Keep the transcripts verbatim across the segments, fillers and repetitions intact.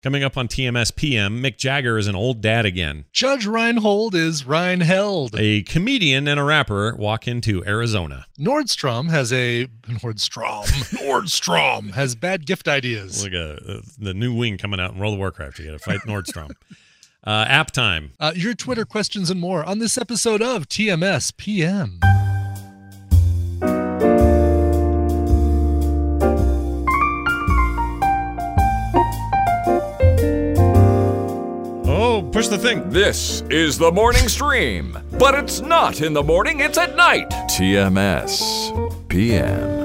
Coming up on T M S P M, Mick Jagger is an old dad again. Judge Reinhold is Reinheld. A comedian and a rapper walk into Arizona. Nordstrom has a... Nordstrom. Nordstrom has bad gift ideas. Like a, a, the new wing coming out in World of Warcraft. You got to fight Nordstrom. uh, app time. Uh, your Twitter questions and more on this episode of T M S P M. Push the thing. This is the morning stream, but it's not in the morning, it's at night. T M S P M.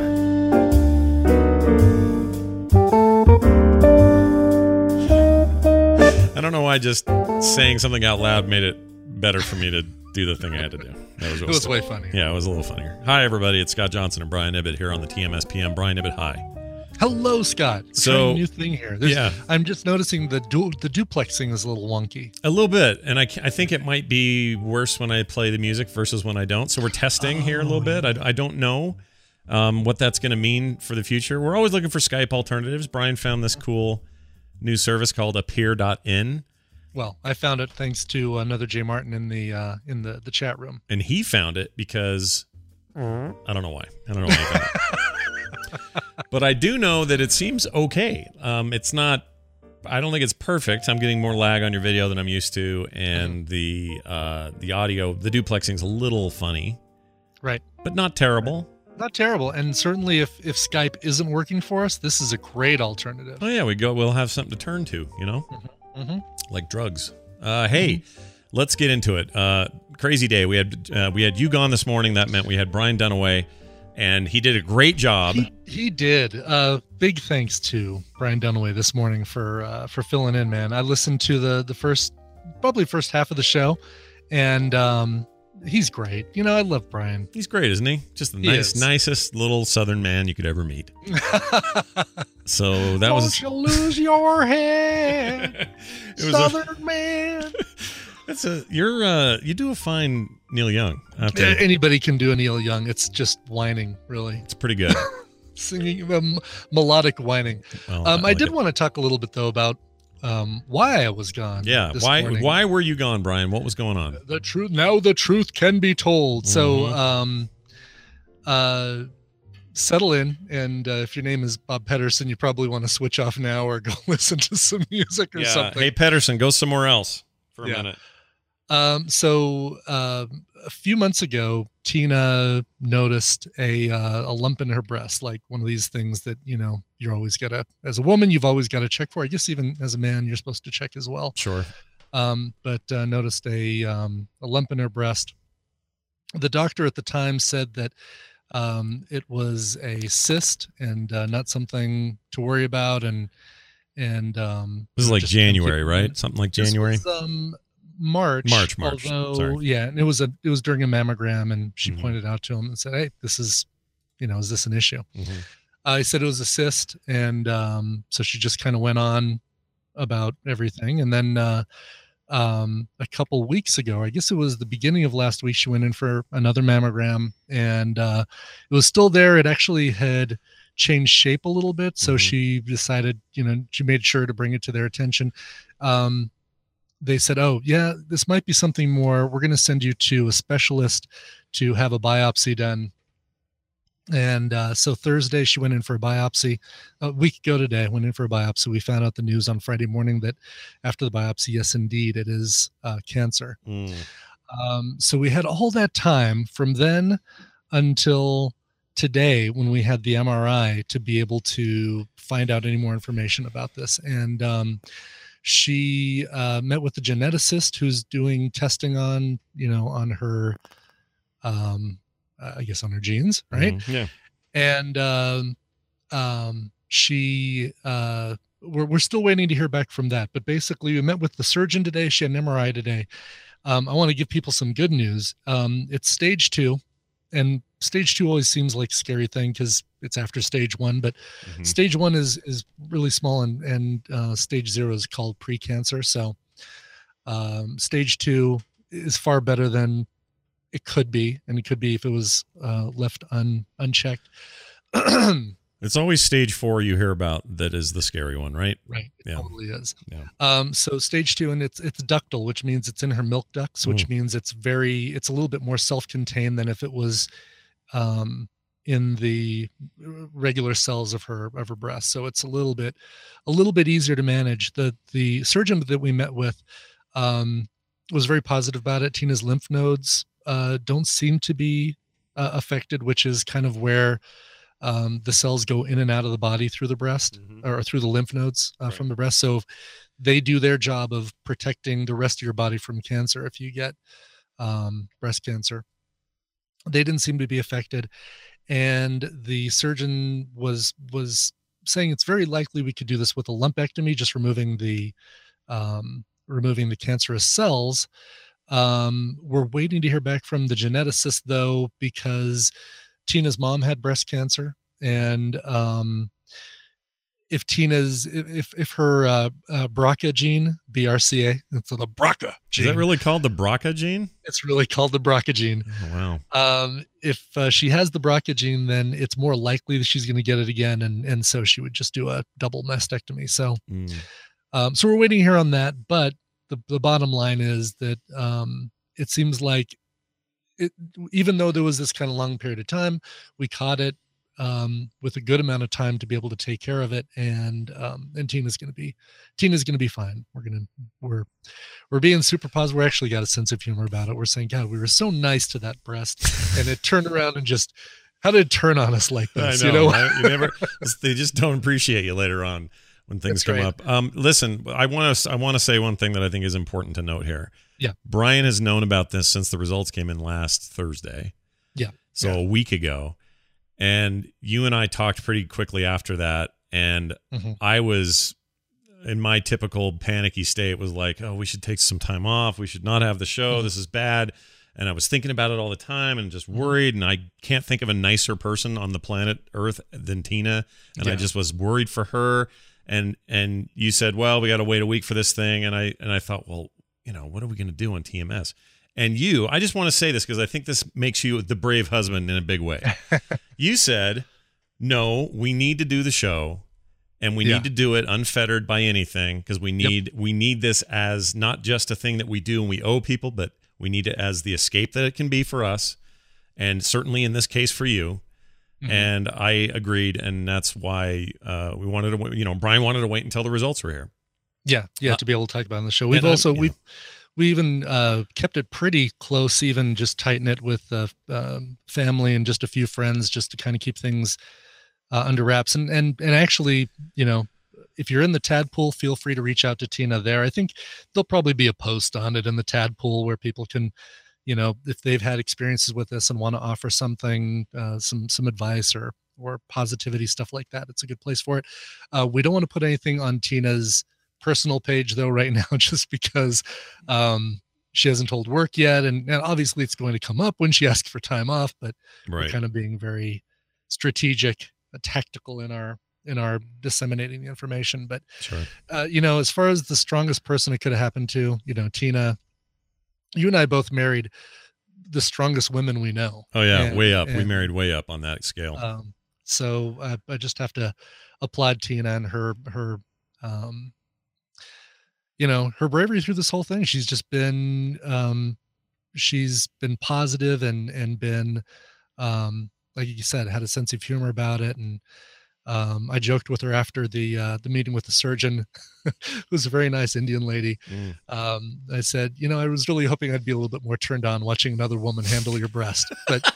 I don't know why just saying something out loud made it better for me to do the thing I had to do. That was, it was way funny. Yeah, it was a little funnier. Hi, everybody. It's Scott Johnson and Brian Ibbett here on the T M S P M. Brian Ibbett, hi. Hello, Scott. So, trying a new thing here. There's, yeah. I'm just noticing the du- the duplexing is a little wonky. A little bit, and I, I think it might be worse when I play the music versus when I don't. So we're testing oh, here a little bit. I, I don't know um, what that's going to mean for the future. We're always looking for Skype alternatives. Brian found this cool new service called appear dot in. Well, I found it thanks to another Jay Martin in the uh, in the, the chat room. And he found it because I don't know why. I don't know why he found it. But I do know that it seems okay. Um, it's not, I don't think it's perfect. I'm getting more lag on your video than I'm used to. And mm-hmm. the uh, the audio, the duplexing's a little funny. Right. But not terrible. Right. Not terrible. And certainly if, if Skype isn't working for us, this is a great alternative. Oh, yeah. We go, we'll have something to turn to, you know? Mm-hmm. Mm-hmm. Like drugs. Uh, hey, mm-hmm. let's get into it. Uh, crazy day. We had, uh, we had you gone this morning. That meant we had Brian Dunaway. And he did a great job. He, he did. Uh, big thanks to Brian Dunaway this morning for uh, for filling in, man. I listened to the the first, probably first half of the show, and um, he's great. You know, I love Brian. He's great, isn't he? Just the he nice, is. nicest little Southern man you could ever meet. So that Don't was. Don't you lose your head, Southern a... man. That's a you're uh you do a fine Neil Young. Yeah, anybody can do a Neil Young. It's just whining, really. It's pretty good. Singing um, melodic whining. Well, um, I, I like did it. want to talk a little bit though about um, why I was gone. Yeah, this why morning. why were you gone, Brian? What was going on? The truth now. The truth can be told. Mm-hmm. So, um, uh, settle in, and uh, if your name is Bob Pedersen, you probably want to switch off now or go listen to some music or yeah. something. Hey, Pedersen, go somewhere else for a yeah. minute. Um, so uh, a few months ago, Tina noticed a uh, a lump in her breast, like one of these things that, you know, you're always gotta, as a woman, you've always got to check for. I guess even as a man, you're supposed to check as well. Sure. Um, but uh, noticed a um, a lump in her breast. The doctor at the time said that um, it was a cyst and uh, not something to worry about. And and um, this is like January, keep, right? Something like January. This was, um, March, March, March. Although, Sorry. yeah, and it was a it was during a mammogram, and she mm-hmm. pointed out to him and said, "Hey, this is, you know, is this an issue?" Mm-hmm. I said it was a cyst, and um, so she just kind of went on about everything, and then uh, um, a couple weeks ago, I guess it was the beginning of last week, she went in for another mammogram, and uh, it was still there. It actually had changed shape a little bit, so mm-hmm. she decided, you know, she made sure to bring it to their attention. Um, They said, oh, yeah, this might be something more. We're going to send you to a specialist to have a biopsy done. And uh, so Thursday, she went in for a biopsy. A week ago today, went in for a biopsy. We found out the news on Friday morning that after the biopsy, yes, indeed, it is uh, cancer. Mm. Um, so we had all that time from then until today when we had the M R I to be able to find out any more information about this. And um she uh, met with the geneticist who's doing testing on, you know, on her, um, I guess on her genes, right? Mm-hmm. Yeah. And um, um, she, uh, we're we're still waiting to hear back from that. But basically, we met with the surgeon today. She had an M R I today. Um, I want to give people some good news. Um, it's stage two, and stage two always seems like a scary thing because it's after stage one, but mm-hmm. stage one is is really small, and and uh, stage zero is called precancer. So um, stage two is far better than it could be, and it could be if it was uh, left un unchecked. It's always stage four you hear about that is the scary one, right? Right. It Yeah. totally is. Yeah. Um, so stage two, and it's it's ductal, which means it's in her milk ducts, which Mm. means it's very it's a little bit more self-contained than if it was um, in the regular cells of her of her breast. So it's a little bit a little bit easier to manage. The the surgeon that we met with um, was very positive about it. Tina's lymph nodes uh, don't seem to be uh, affected, which is kind of where um, the cells go in and out of the body through the breast Mhm. or through the lymph nodes uh, Right. from the breast. So they do their job of protecting the rest of your body from cancer if you get um, breast cancer. They didn't seem to be affected, and the surgeon was was saying it's very likely we could do this with a lumpectomy, just removing the um, removing the cancerous cells. Um, we're waiting to hear back from the geneticist though, because Tina's mom had breast cancer, and um, if Tina's if if her uh, uh, B R C A gene, B R C A, it's the B R C A Is gene. that really called the B R C A gene? It's really called the B R C A gene. Oh, wow. Um, if uh, she has the B R C A gene, then it's more likely that she's going to get it again, and and so she would just do a double mastectomy. So, Mm. um, so we're waiting here on that. But the the bottom line is that um, it seems like it, even though there was this kind of long period of time, we caught it um, with a good amount of time to be able to take care of it, and um, and Tina's going to be Tina's going to be fine. We're gonna we're we're being super positive. We actually got a sense of humor about it. We're saying, God, we were so nice to that breast, and it turned around and just how did it turn on us like I this? know, you know, right? You never. They just don't appreciate you later on when things That's come right. up. Um, listen, I want to. I want to say one thing that I think is important to note here. Yeah. Brian has known about this since the results came in last Thursday. Yeah. So Yeah. a week ago, and you and I talked pretty quickly after that, and Mhm. I was in my typical panicky state. Was like, oh, we should take some time off. We should not have the show. Mhm. This is bad. And I was thinking about it all the time and just worried. And I can't think of a nicer person on the planet Earth than Tina. And I Yeah. just was worried for her. And and you said, well, we got to wait a week for this thing. And I and I thought, well, you know, what are we going to do on T M S? And you, I just want to say this because I think this makes you the brave husband in a big way. You said, no, we need to do the show. And we Yeah. need to do it unfettered by anything because we need we need this as not just a thing that we do and we owe people, but we need it as the escape that it can be for us, and certainly in this case for you. Mhm. And I agreed, and that's why uh, we wanted to. wait- You know, Brian wanted to wait until the results were here. Yeah, yeah, Uh, to be able to talk about it on the show. We've and I'm- also yeah. we've we even uh, kept it pretty close, even just tighten it with uh, um, family and just a few friends, just to kind of keep things uh, under wraps. And and and actually, you know, if you're in the Tadpool, feel free to reach out to Tina there. I think there'll probably be a post on it in the Tadpool where people can, you know, if they've had experiences with this and want to offer something, uh, some some advice or or positivity, stuff like that. It's a good place for it. Uh, we don't want to put anything on Tina's personal page though right now, just because um, she hasn't told work yet, and, and obviously it's going to come up when she asks for time off. But we're Right. kind of being very strategic, uh, tactical in our in our disseminating the information. But Sure. uh, you know, as far as the strongest person it could have happened to, you know, Tina, you and I both married the strongest women we know. Oh yeah, And- way up. we and, married way up on that scale. Um, so I, I just have to applaud Tina and her her um, you know, her bravery through this whole thing. She's just been um, she's been positive and and been um, like you said, had a sense of humor about it. And um, I joked with her after the uh, the meeting with the surgeon, who's a very nice Indian lady. Mm. Um, I said, you know, I was really hoping I'd be a little bit more turned on watching another woman handle your breast, but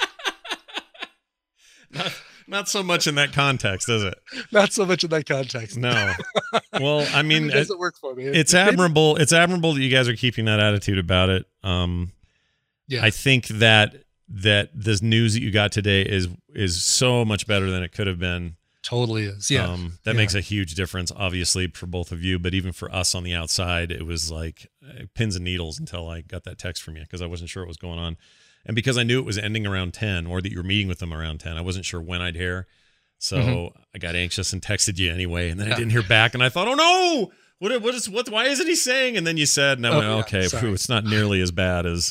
not, not so much in that context, is it? not so much in that context. No. Well, I mean, it doesn't work for me. it's Maybe- admirable. It's admirable that you guys are keeping that attitude about it. Um, Yeah. I think that that this news that you got today is is so much better than it could have been. Totally is. Yeah. Um, that Yeah. makes a huge difference, obviously, for both of you. But even for us on the outside, it was like uh, pins and needles until I got that text from you because I wasn't sure what was going on. And because I knew it was ending around ten or that you were meeting with them around ten, I wasn't sure when I'd hear. So Mhm. I got anxious and texted you anyway. And then I Yeah. didn't hear back. And I thought, oh, no, what, what is, what, why isn't he saying? And then you said, and I Oh, went, yeah, okay, sorry. phew, it's not nearly as bad as,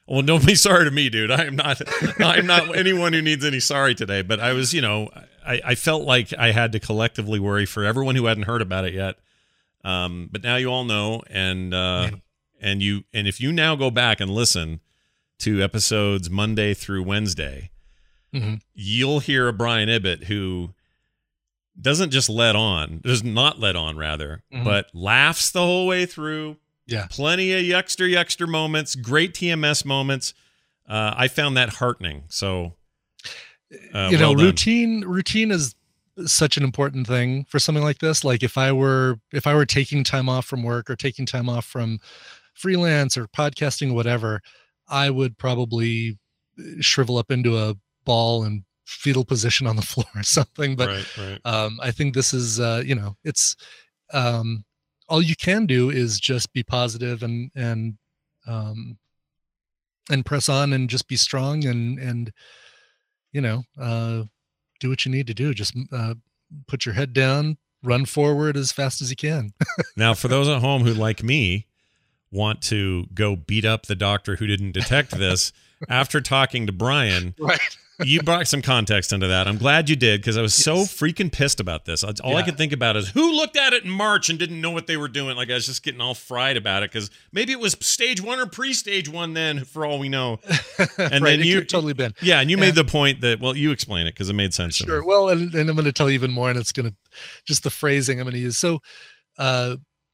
Well, don't be sorry to me, dude. I am not. I'm not anyone who needs any sorry today. But I was, you know, I, I felt like I had to collectively worry for everyone who hadn't heard about it yet. Um, but now you all know, and uh, and you and if you now go back and listen to episodes Monday through Wednesday, mm-hmm. you'll hear a Brian Ibbott who doesn't just let on, does not let on rather, mm-hmm. but laughs the whole way through. Yeah. Plenty of yuckster, yuckster moments, great T M S moments. Uh, I found that heartening. So, uh, you know, well done. routine, routine is such an important thing for something like this. Like if I were, if I were taking time off from work or taking time off from freelance or podcasting, whatever, I would probably shrivel up into a ball and fetal position on the floor or something. But right, right. Um, I think this is, uh, you know, it's, um, all you can do is just be positive and, and, um, and press on and just be strong and, and, you know, uh, do what you need to do. Just, uh, put your head down, run forward as fast as you can. Now, for those at home who, like me, want to go beat up the doctor who didn't detect this, after talking to Brian, right. you brought some context into that. I'm glad you did, because I was yes. so freaking pissed about this. All yeah. I could think about is who looked at it in March and didn't know what they were doing. Like I was just getting all fried about it, because maybe it was stage one or pre-stage one then, for all we know. And right, then you totally been. Yeah, and you and, made the point that, well, you explain it because it made sense. Sure. Well, and, and I'm going to tell you even more, and it's going to just the phrasing I'm going to use. So, uh,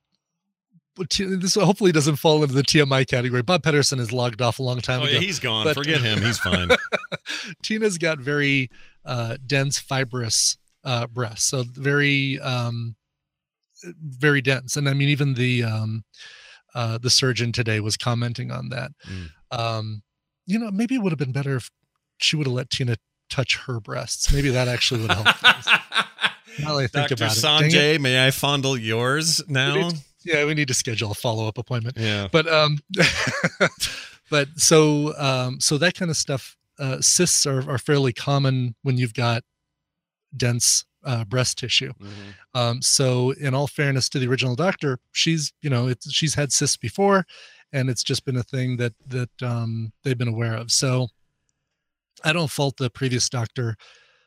this hopefully doesn't fall into the T M I category. Bob Pedersen has logged off a long time oh, ago. Yeah, he's gone. But, Forget him. He's fine. Tina's got very uh, dense, fibrous uh, breasts. So very, um, very dense. And I mean, even the um, uh, the surgeon today was commenting on that. Mm. Um, you know, maybe it would have been better if she would have let Tina touch her breasts. Maybe that actually would have helped. Now I think Doctor about Sanjay, it. may I fondle yours now? Yeah, we need to schedule a follow-up appointment. Yeah. But um but so um so that kind of stuff, uh cysts are, are fairly common when you've got dense uh breast tissue. Mm-hmm. Um so in all fairness to the original doctor, she's, you know, it's she's had cysts before, and it's just been a thing that that um they've been aware of. So I don't fault the previous doctor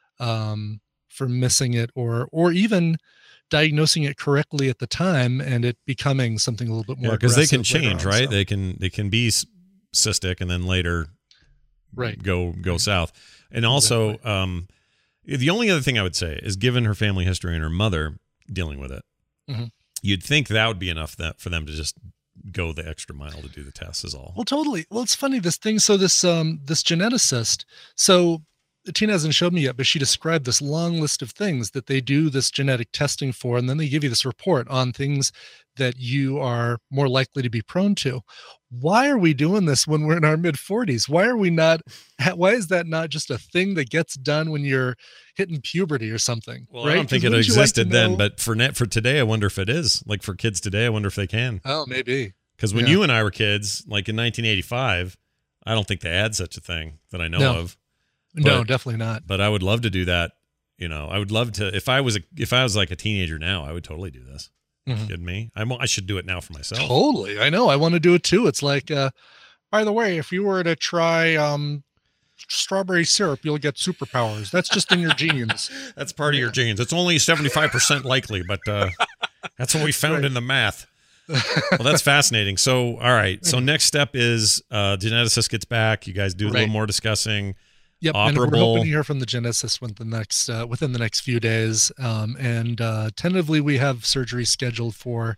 um for missing it, or or even diagnosing it correctly at the time and it becoming something a little bit more. Yeah, because they can aggressive change, on, right? so. They can they can be cystic and then later, right, go go south. And also, exactly. um, the only other thing I would say is, given her family history and her mother dealing with it, mm-hmm. you'd think that would be enough that for them to just go the extra mile to do the test is all. Well, totally. Well, it's funny, this thing. So this um this geneticist. So Tina hasn't showed me yet, but she described this long list of things that they do this genetic testing for, and then they give you this report on things that you are more likely to be prone to. Why are we doing this when we're in our mid forties? Why are we not, why is that not just a thing that gets done when you're hitting puberty or something? Well, right? I don't think it existed like then, but for net for today, I wonder if it is. Like for kids today, I wonder if they can. Oh, maybe. Because when yeah. you and I were kids, like in nineteen eighty-five, I don't think they had such a thing that I know no. of. But, no, definitely not. But I would love to do that. You know, I would love to. If I was a, if I was like a teenager now, I would totally do this. Mm-hmm. You kidding me? I'm, I should do it now for myself. Totally, I know. I want to do it too. It's like, uh, by the way, if you were to try um, strawberry syrup, you'll get superpowers. That's just in your genes. That's part of your genes. It's only seventy-five percent likely, but uh, that's what we found right. in the math. Well, that's fascinating. So, all right. So next step is uh, geneticist gets back. You guys do a right. little more discussing. Yep, operable. And we're hoping to hear from the geneticist within the next uh, within the next few days, um, and uh, tentatively we have surgery scheduled for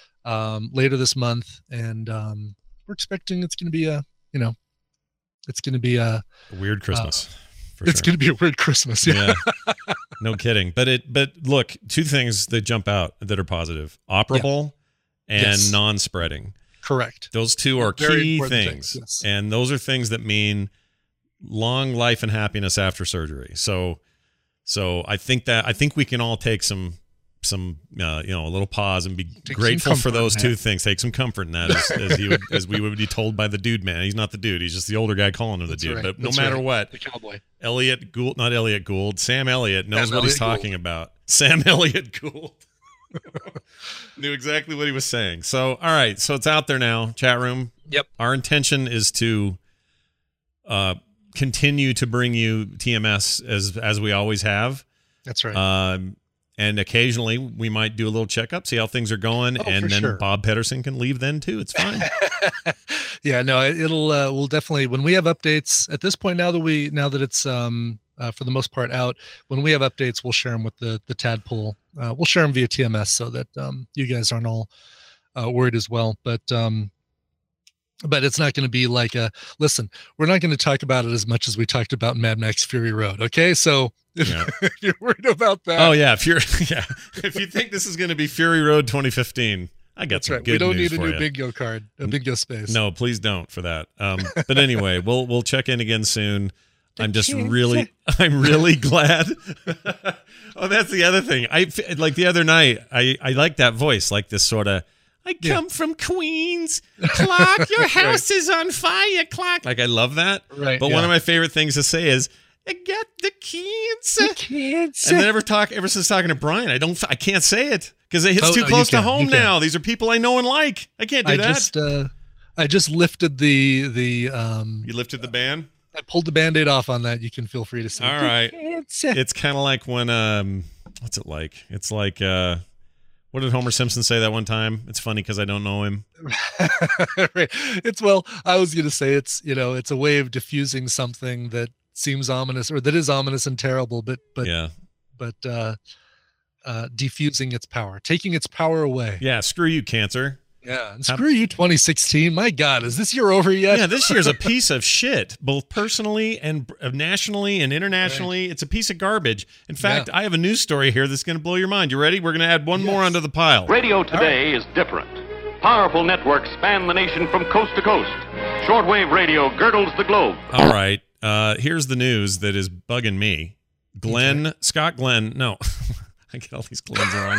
um, later this month, and um, we're expecting it's going to be a you know, it's going to be a, a weird Christmas. Uh, it's sure. going to be a weird Christmas. Yeah, yeah. No kidding. But it but look, two things that jump out that are positive: operable yeah. and yes. non-spreading. Correct. Those two are Very key things, things, yes. and those are things that mean long life and happiness after surgery. So, so I think that I think we can all take some, some, uh, you know, a little pause and be take grateful for those two things. Take some comfort in that, as, as he would, as we would be told by the dude man. He's not the dude. He's just the older guy calling him the That's dude. Right. But no That's matter right. what, the cowboy, Elliot Gould, not Elliot Gould, Sam Elliott knows Sam what Elliott he's talking Gould. about. Sam Elliott Gould knew exactly what he was saying. So, all right. So it's out there now, chat room. Yep. Our intention is to uh, continue to bring you T M S as as we always have. That's right. Um, and occasionally we might do a little checkup, see how things are going, Oh, and for then sure. Bob Pedersen can leave then too. It's fine. Yeah, no, it- it'll uh, we'll definitely when we have updates at this point now that we now that it's um uh, for the most part out, when we have updates we'll share them with the the tadpole. Uh, we'll share them via T M S so that um you guys aren't all uh, worried as well. But um but it's not going to be like a listen. We're not going to talk about it as much as we talked about Mad Max Fury Road. Okay, so if, Yeah. if you're worried about that, Oh yeah, if you're yeah, if you think this is going to be Fury Road twenty fifteen, I got that's some right. good We don't news need a for new you. bingo card, a bingo space. No, please don't for that. Um, but anyway, we'll we'll check in again soon. I'm just really, I'm really glad. Oh, that's the other thing. I like the other night. I I like that voice, like this sort of. I Yeah. come from Queens. Clock, your house is on fire. Clock. Like I love that. Right. But yeah. one of my favorite things to say is, "I got the keys." kids. And then ever talk ever since talking to Brian, I don't, I can't say it because it hits Oh, too no, close you to can, home you can. now. These are people I know and like. I can't do I that. just uh I just lifted the the um You lifted the ban. I pulled the band-aid off on that. You can feel free to say. All right. It's, It's kind of like when um, what's it like? It's like uh, what did Homer Simpson say that one time? It's funny because I don't know him. right. It's well, I was gonna say it's you know it's a way of diffusing something that seems ominous or that is ominous and terrible, but but Yeah, but uh, uh, diffusing its power, taking its power away. yeah. Screw you, cancer. Yeah. And screw you, twenty sixteen. My God, is this year over yet? Yeah, this year's a piece of shit, both personally and uh, nationally and internationally. It's a piece of garbage. In fact, I have a news story here that's going to blow your mind. You ready? We're going to add one more Yes. onto the pile. Radio today is different. Powerful networks span the nation from coast to coast. Shortwave radio girdles the globe. All right. Uh, here's the news that is bugging me. Glenn, Scott Glenn. No, I get all these Glens wrong.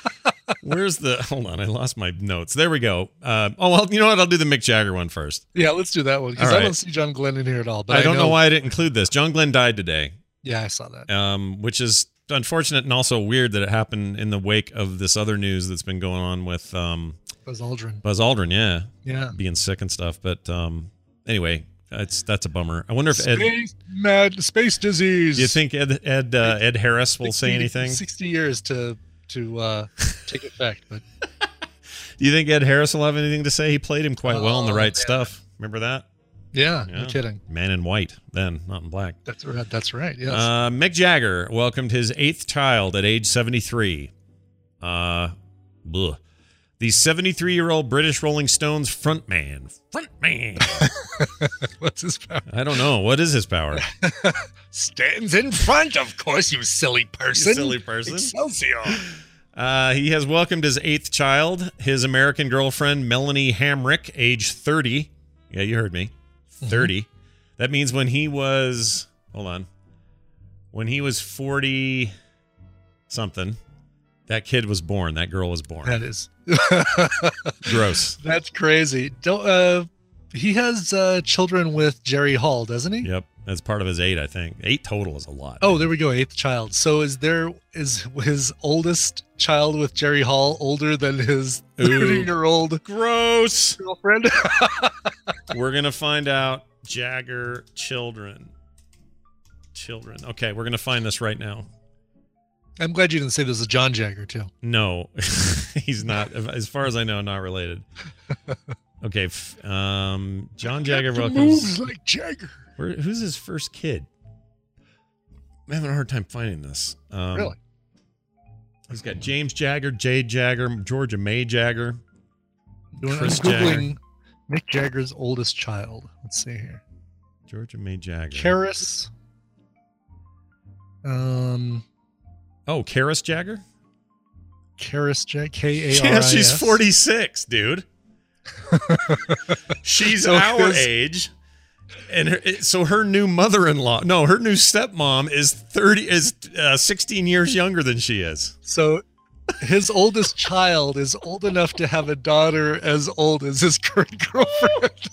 Where's the? Hold on, I lost my notes. There we go. Uh, oh well, you know what? I'll do the Mick Jagger one first. Yeah, let's do that one because All I right. don't see John Glenn in here at all. But I don't know. why I didn't include this. John Glenn died today, Yeah, I saw that. um, which is unfortunate and also weird that it happened in the wake of this other news that's been going on with um, Buzz Aldrin. Buzz Aldrin. Yeah, Yeah. being sick and stuff. But um, anyway, it's that's a bummer. I wonder if Ed. Space mad space disease. Do you think Ed Ed uh, Ed Harris will say sixty anything? Sixty years to to uh, take effect, but Do you think Ed Harris will have anything to say? He played him quite well in the Oh, right man. stuff. Remember that? yeah, Yeah. no kidding. Man in white, then, not in black. That's right. That's right. Yes. Uh, Mick Jagger welcomed his eighth child at age seventy-three. Uh, bleh. The seventy-three-year-old British Rolling Stones frontman. Frontman. What's his power? I don't know. What is his power? Stands in front, of course, you silly person. You silly person. Excelsior. Uh, he has welcomed his eighth child, his American girlfriend, Melanie Hamrick, age thirty. Yeah, you heard me. thirty. That means when he was, hold on, when he was forty something, that kid was born. That girl was born. That is. Gross. That's crazy. Don't. Uh, he has uh, children with Jerry Hall, doesn't he? Yep. That's part of his eight, I think. Eight total is a lot. Oh, there we go. Eighth child. So is there is his oldest child with Jerry Hall older than his Ooh. thirty-year-old Gross. girlfriend? We're going to find out Jagger children. Children. Okay, we're going to find this right now. I'm glad you didn't say this is John Jagger too. No, he's not. As far as I know, not related. Okay, f- um, John Jagger welcomes. Moves like Jagger. Where, who's his first kid? I'm having a hard time finding this. Um, Really? He's got James Jagger, Jade Jagger, Georgia May Jagger. I'm Chris googling Mick Jagger's oldest child. Let's see here. Georgia May Jagger. Karis. Um, Oh, Karis Jagger? Karis Jag. K A R I S. Yeah, she's forty-six, dude. She's So our his- age. And her, so her new mother-in-law, no, her new stepmom is thirty, is uh, sixteen years younger than she is. So his oldest child is old enough to have a daughter as old as his current girlfriend.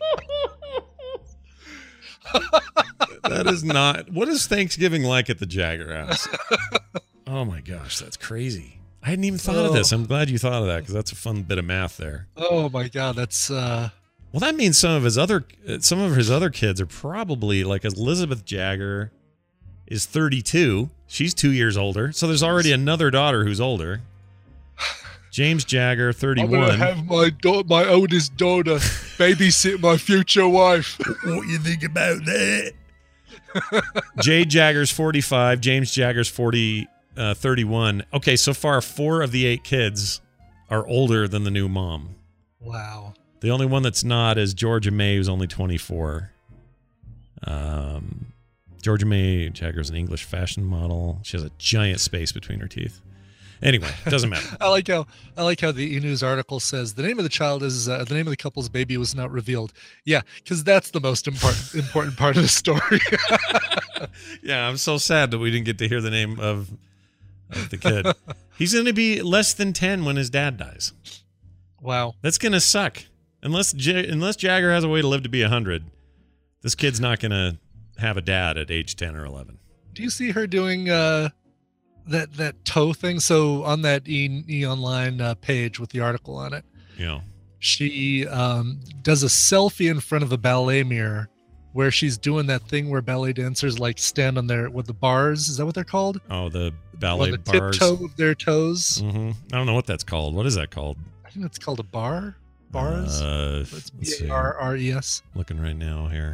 That is not. What is Thanksgiving like at the Jagger house? Oh my gosh, that's crazy. I hadn't even thought of this. I'm glad you thought of that because that's a fun bit of math there. Oh my God, that's uh, Well, that means some of his other some of his other kids are probably like Elizabeth Jagger is thirty-two. She's two years older. So there's already another daughter who's older. James Jagger, thirty-one. I'm gonna have my da- my oldest daughter babysit my future wife. What you think about that? Jade Jagger's forty-five. James Jagger's forty, uh, thirty-one. Okay, so far four of the eight kids are older than the new mom. Wow. The only one that's not is Georgia May, who's only twenty-four. Um, Georgia May Jagger's an English fashion model. She has a giant space between her teeth. Anyway, doesn't matter. I like how I like how the E! News article says the name of the child is uh, the name of the couple's baby was not revealed. Yeah, because that's the most important important part of the story. Yeah, I'm so sad that we didn't get to hear the name of, of the kid. He's going to be less than ten when his dad dies. Wow, that's going to suck. Unless J- unless Jagger has a way to live to be one hundred, this kid's not going to have a dad at age ten or eleven. Do you see her doing uh, that that toe thing? So on that E! E! Online uh, page with the article on it, Yeah. she um, does a selfie in front of a ballet mirror where she's doing that thing where ballet dancers like stand on their with the bars. Is that what they're called? Oh, the ballet on the bars. tiptoe of their toes. Mm-hmm. I don't know what that's called. What is that called? I think it's called a bar. Bars. Uh, It's let's B see. A R R E S. Looking right now here.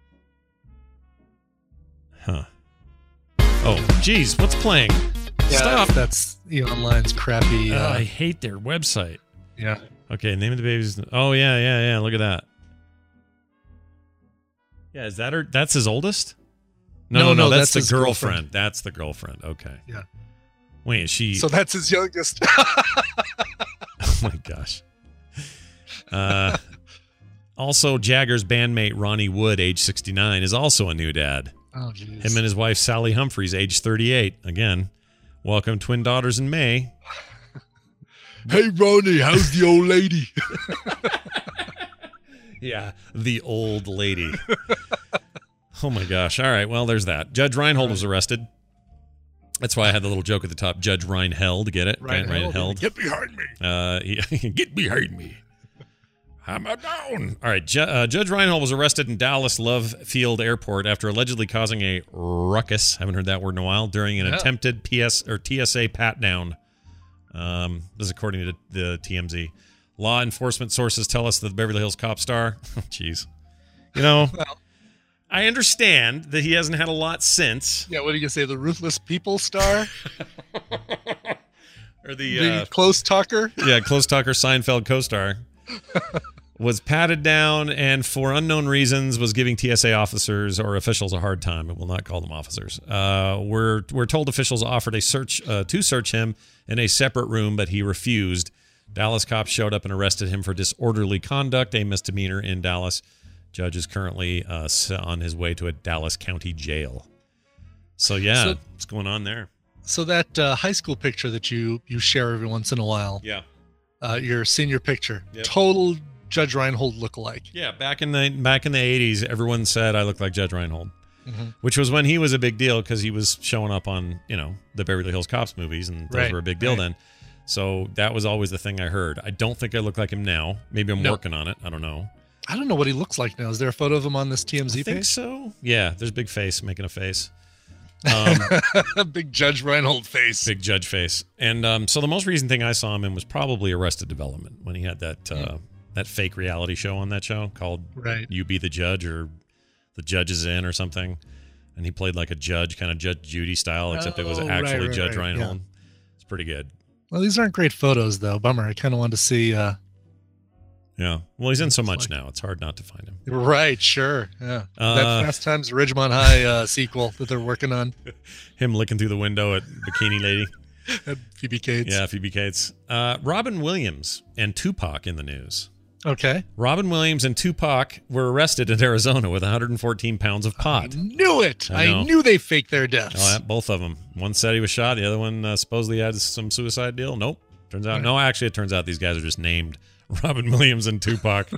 Huh. Oh, geez, what's playing? Yeah, Stop. That's E! Online's crappy. Uh, Uh, I hate their website. yeah. Okay, name of the baby's. Oh yeah, yeah, yeah. Look at that. Yeah, is that her? That's his oldest. No, No, no, no. no, that's, that's the his girlfriend. girlfriend. That's the girlfriend. Okay. Yeah. Wait, is she? So that's his youngest. Oh my gosh. Uh, also, Jagger's bandmate Ronnie Wood, age sixty-nine, is also a new dad. Oh, jeez. Him and his wife Sally Humphreys, age thirty-eight. Again, welcome twin daughters in May. Hey, Ronnie, how's the old lady? Yeah, the old lady. Oh my gosh. All right, well, there's that. Judge Reinhold was arrested. That's why I had the little joke at the top. Judge Reinheld, get it? Reinheld. Reinheld. Get behind me. Uh, he, get behind me. Hammer down. All right. Ju- uh, Judge Reinhold was arrested in Dallas Love Field Airport after allegedly causing a ruckus. Haven't heard that word in a while. During an Yeah. attempted P S or T S A pat down. Um, this is according to the T M Z. Law enforcement sources tell us that the Beverly Hills cop star. Oh, jeez. You know, Well, I understand that he hasn't had a lot since. yeah, what are you going to say? The Ruthless People star? Or the, the uh, close talker? yeah, close talker Seinfeld co-star. Was patted down and for unknown reasons was giving T S A officers or officials a hard time. It will not call them officers. Uh, we're we're told officials offered a search uh, to search him in a separate room, but he refused. Dallas cops showed up and arrested him for disorderly conduct, a misdemeanor in Dallas. Judge is currently uh, on his way to a Dallas County jail. So yeah, So- what's going on there? So that uh, high school picture that you you share every once in a while, Yeah. uh, your senior picture, Yep. total Judge Reinhold lookalike. Yeah, back in the back in the eighties, everyone said I looked like Judge Reinhold, Mhm. which was when he was a big deal because he was showing up on, you know, the Beverly Hills Cops movies, and those Right, were a big deal right. then. So that was always the thing I heard. I don't think I look like him now. Maybe I'm No. working on it. I don't know. I don't know what he looks like now. Is there a photo of him on this T M Z I think page? so. Yeah, there's a big face making a face. Um, A big Judge Reinhold face. big judge face. And um, so the most recent thing I saw him in was probably Arrested Development when he had that uh, that fake reality show on that show called Right. You Be the Judge or The Judge is In or something. And he played like a judge, kind of Judge Judy style, except it was Oh, right, actually right, Judge right, Reinhold. It's pretty good. Well, these aren't great photos, though. Bummer. I kind of wanted to see. Uh, Yeah. Well, he's in so Looks much like- now. It's hard not to find him. right, sure. Yeah. Uh, that Fast Times at Ridgemont High uh, sequel that they're working on. Him looking through the window at Bikini Lady. At Phoebe Cates. Yeah, Phoebe Cates. Uh, Robin Williams and Tupac in the news. Okay. Robin Williams and Tupac were arrested in Arizona with one hundred fourteen pounds of pot. I knew it. I I, know. knew they faked their deaths. Oh, yeah, both of them. One said he was shot. The other one uh, supposedly had some suicide deal. Nope. Turns out, Right. no, actually, it turns out these guys are just named Robin Williams and Tupac.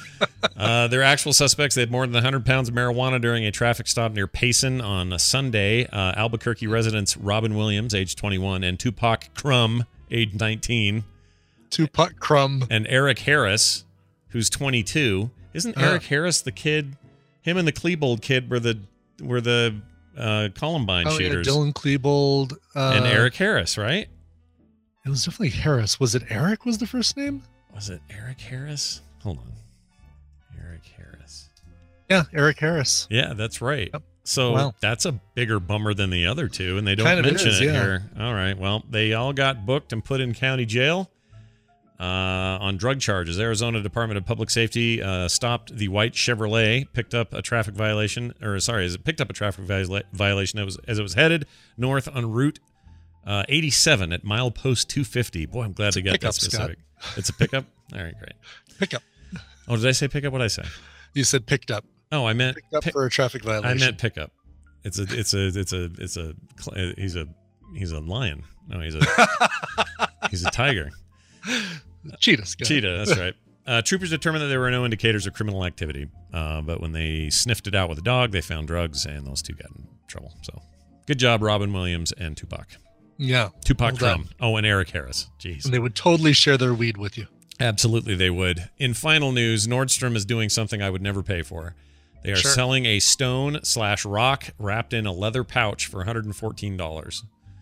uh, they're actual suspects. They had more than one hundred pounds of marijuana during a traffic stop near Payson on a Sunday. Uh, Albuquerque residents Robin Williams, age twenty-one, and Tupac Crum, age nineteen, Tupac Crumb. and Eric Harris, who's twenty-two, Isn't Oh. Eric Harris the kid? Him and the Klebold kid were the were the uh, Columbine Oh, yeah, shooters. Dylan Klebold. Uh, and Eric Harris, right? It was definitely Harris. Was it Eric was the first name? Was it Eric Harris? Hold on. Eric Harris. Yeah, Eric Harris. Yeah, that's right. Yep. So Wow. that's a bigger bummer than the other two, and they don't Kind of mention is, it yeah. here. All right. Well, they all got booked and put in county jail uh, on drug charges. Arizona Department of Public Safety uh, stopped the white Chevrolet, picked up a traffic violation, or sorry, as it picked up a traffic viola- violation as, as it was headed north on Route uh, eighty-seven at milepost two fifty. Boy, I'm glad It's they a got that pickup, Scott. specific. It's a pickup. All right, great. Pickup. Oh, did I say pickup? What did I say? You said picked up. Oh, I meant Picked up pick- for a traffic violation. I meant pickup. It's a, it's a, it's a, it's a. cl- He's a, he's a lion. No, he's a, he's a tiger. cheetah. Scott. Cheetah. That's right. Uh, troopers determined that there were no indicators of criminal activity, uh, but when they sniffed it out with a dog, they found drugs, and those two got in trouble. So, good job, Robin Williams and Tupac. Yeah. Tupac Well Drum. Oh, and Eric Harris. Jeez. And they would totally share their weed with you. Absolutely, they would. In final news, Nordstrom is doing something I would never pay for. They are Sure. selling a stone slash rock wrapped in a leather pouch for one hundred fourteen dollars.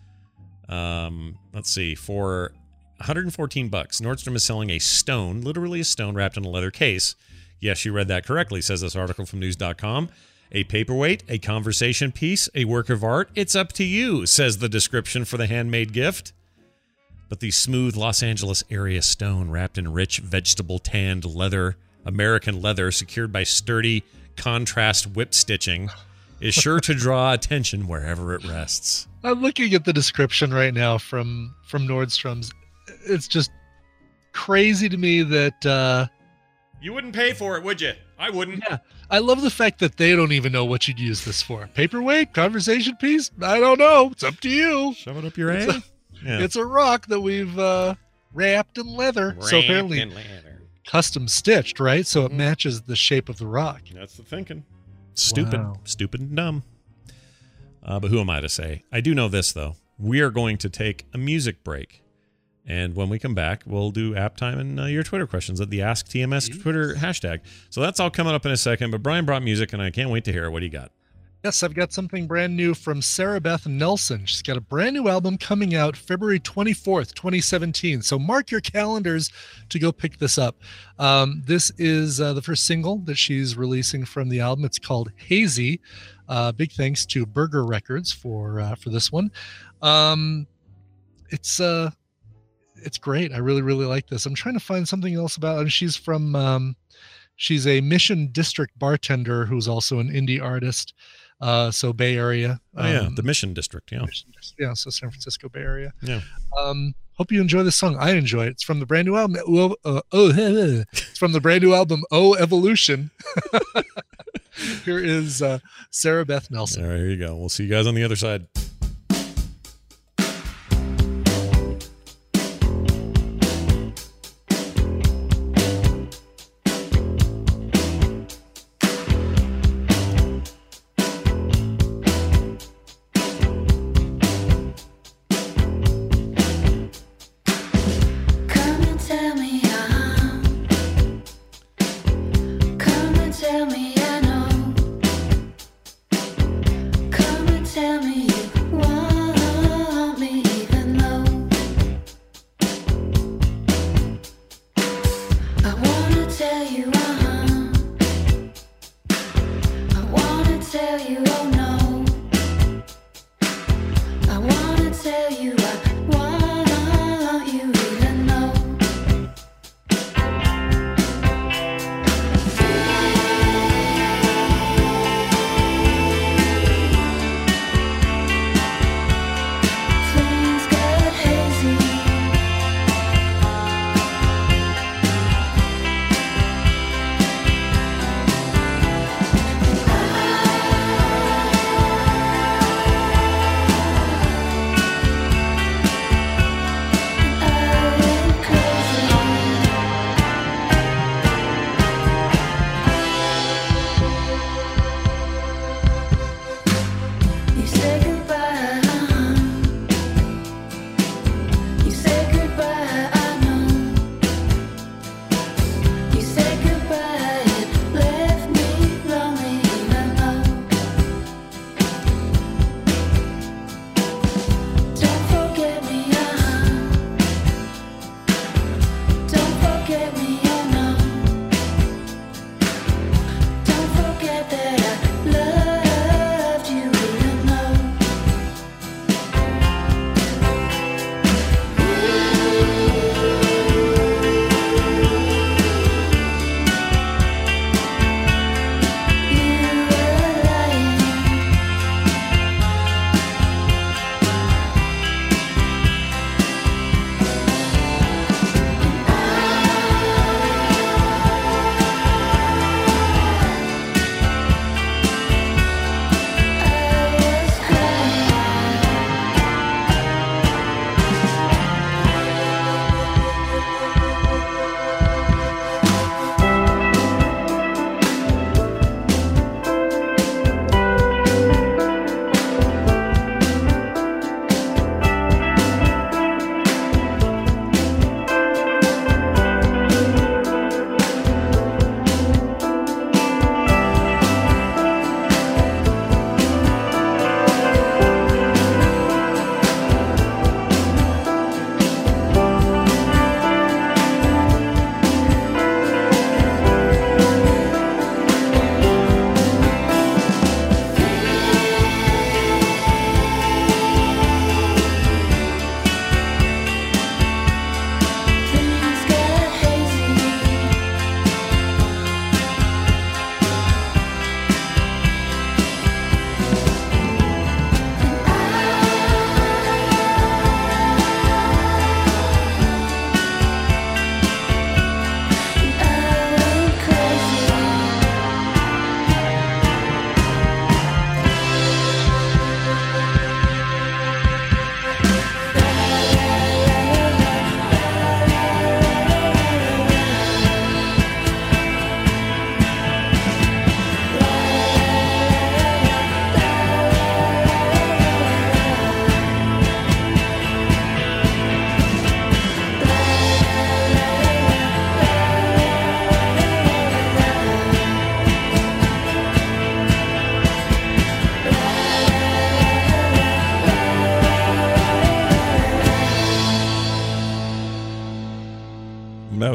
Um, let's see, for one hundred fourteen bucks, Nordstrom is selling a stone, literally a stone wrapped in a leather case. Yes, you read that correctly, says this article from news dot com. A paperweight, a conversation piece, a work of art. It's up to you, says the description for the handmade gift. But the smooth Los Angeles area stone wrapped in rich vegetable tanned leather, American leather, secured by sturdy contrast whip stitching, is sure to draw attention wherever it rests. I'm looking at the description right now from from Nordstrom's. It's just crazy to me that uh You wouldn't pay for it, would you? I wouldn't. yeah, I love the fact that they don't even know what you'd use this for. Paperweight, conversation piece? I don't know. It's up to you. Shove it up your It's ass. Yeah. It's a rock that we've uh wrapped in leather. so Wrapped apparently in leather. custom stitched, right? So it Mhm. matches the shape of the rock. That's the thinking. Stupid. Wow. Stupid and dumb. Uh, but who am I to say? I do know this, though. We are going to take a music break. And when we come back, we'll do app time and uh, your Twitter questions at the Ask T M S Twitter hashtag. So that's all coming up in a second. But Brian brought music, and I can't wait to hear it. What do you got? Yes, I've got something brand new from Sarah Beth Nelson. She's got a brand new album coming out February twenty-fourth, twenty seventeen. So mark your calendars to go pick this up. Um, this is uh, the first single that she's releasing from the album. It's called Hazy. Uh, big thanks to Burger Records for uh, for this one. Um, it's uh, it's great. I really really like this. I'm trying to find something else about. And she's from um, she's a Mission District bartender who's also an indie artist. Uh, so Bay Area. Oh, yeah. um, The Mission District. Yeah. Mission District, yeah. So San Francisco Bay Area. Yeah. Um, hope you enjoy this song. I enjoy it. It's from the brand new album. Oh, uh, oh it's from the brand new album. Oh, Evolution. Here is uh, Sarah Beth Nelson. All right, here you go. We'll see you guys on the other side. Come and tell me I'm. Come and tell me I know. Come and tell me you want me even though I wanna tell you uh-huh. I wanna tell you oh no. I wanna tell you I want you even though things get hazy.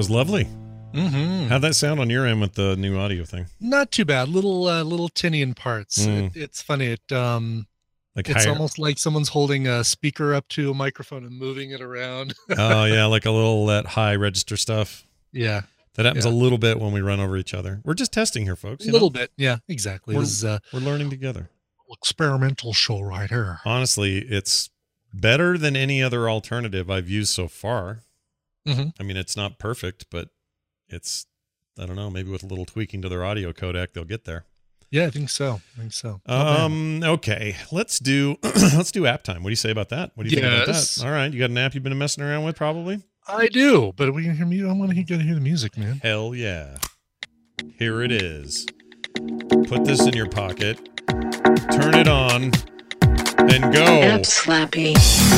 was lovely. Mm-hmm. How'd that sound on your end with the new audio thing? Not too bad. Little uh, little tinny in parts. Mm. It, it's funny. It um, Like it's higher? almost like someone's holding a speaker up to a microphone and moving it around. Oh yeah, like a little that high register stuff. Yeah, That happens Yeah. a little bit when we run over each other. We're just testing here, folks. a you little know? bit. Yeah, exactly. We're- This is a We're learning together. experimental show right here. Honestly, it's better than any other alternative I've used so far. Mhm. I mean, it's not perfect, but it's, I don't know, maybe with a little tweaking to their audio codec, they'll get there. Yeah, I think so. I think so. Not bad. Um, okay, let's do, let's do app time. What do you say about that? What do you think about Yes. that? All right. You got an app you've been messing around with probably? I do, but we can hear me. I want to hear, hear the music, man. Hell yeah. Here it is. Put this in your pocket, turn it on, and go. App Slappy.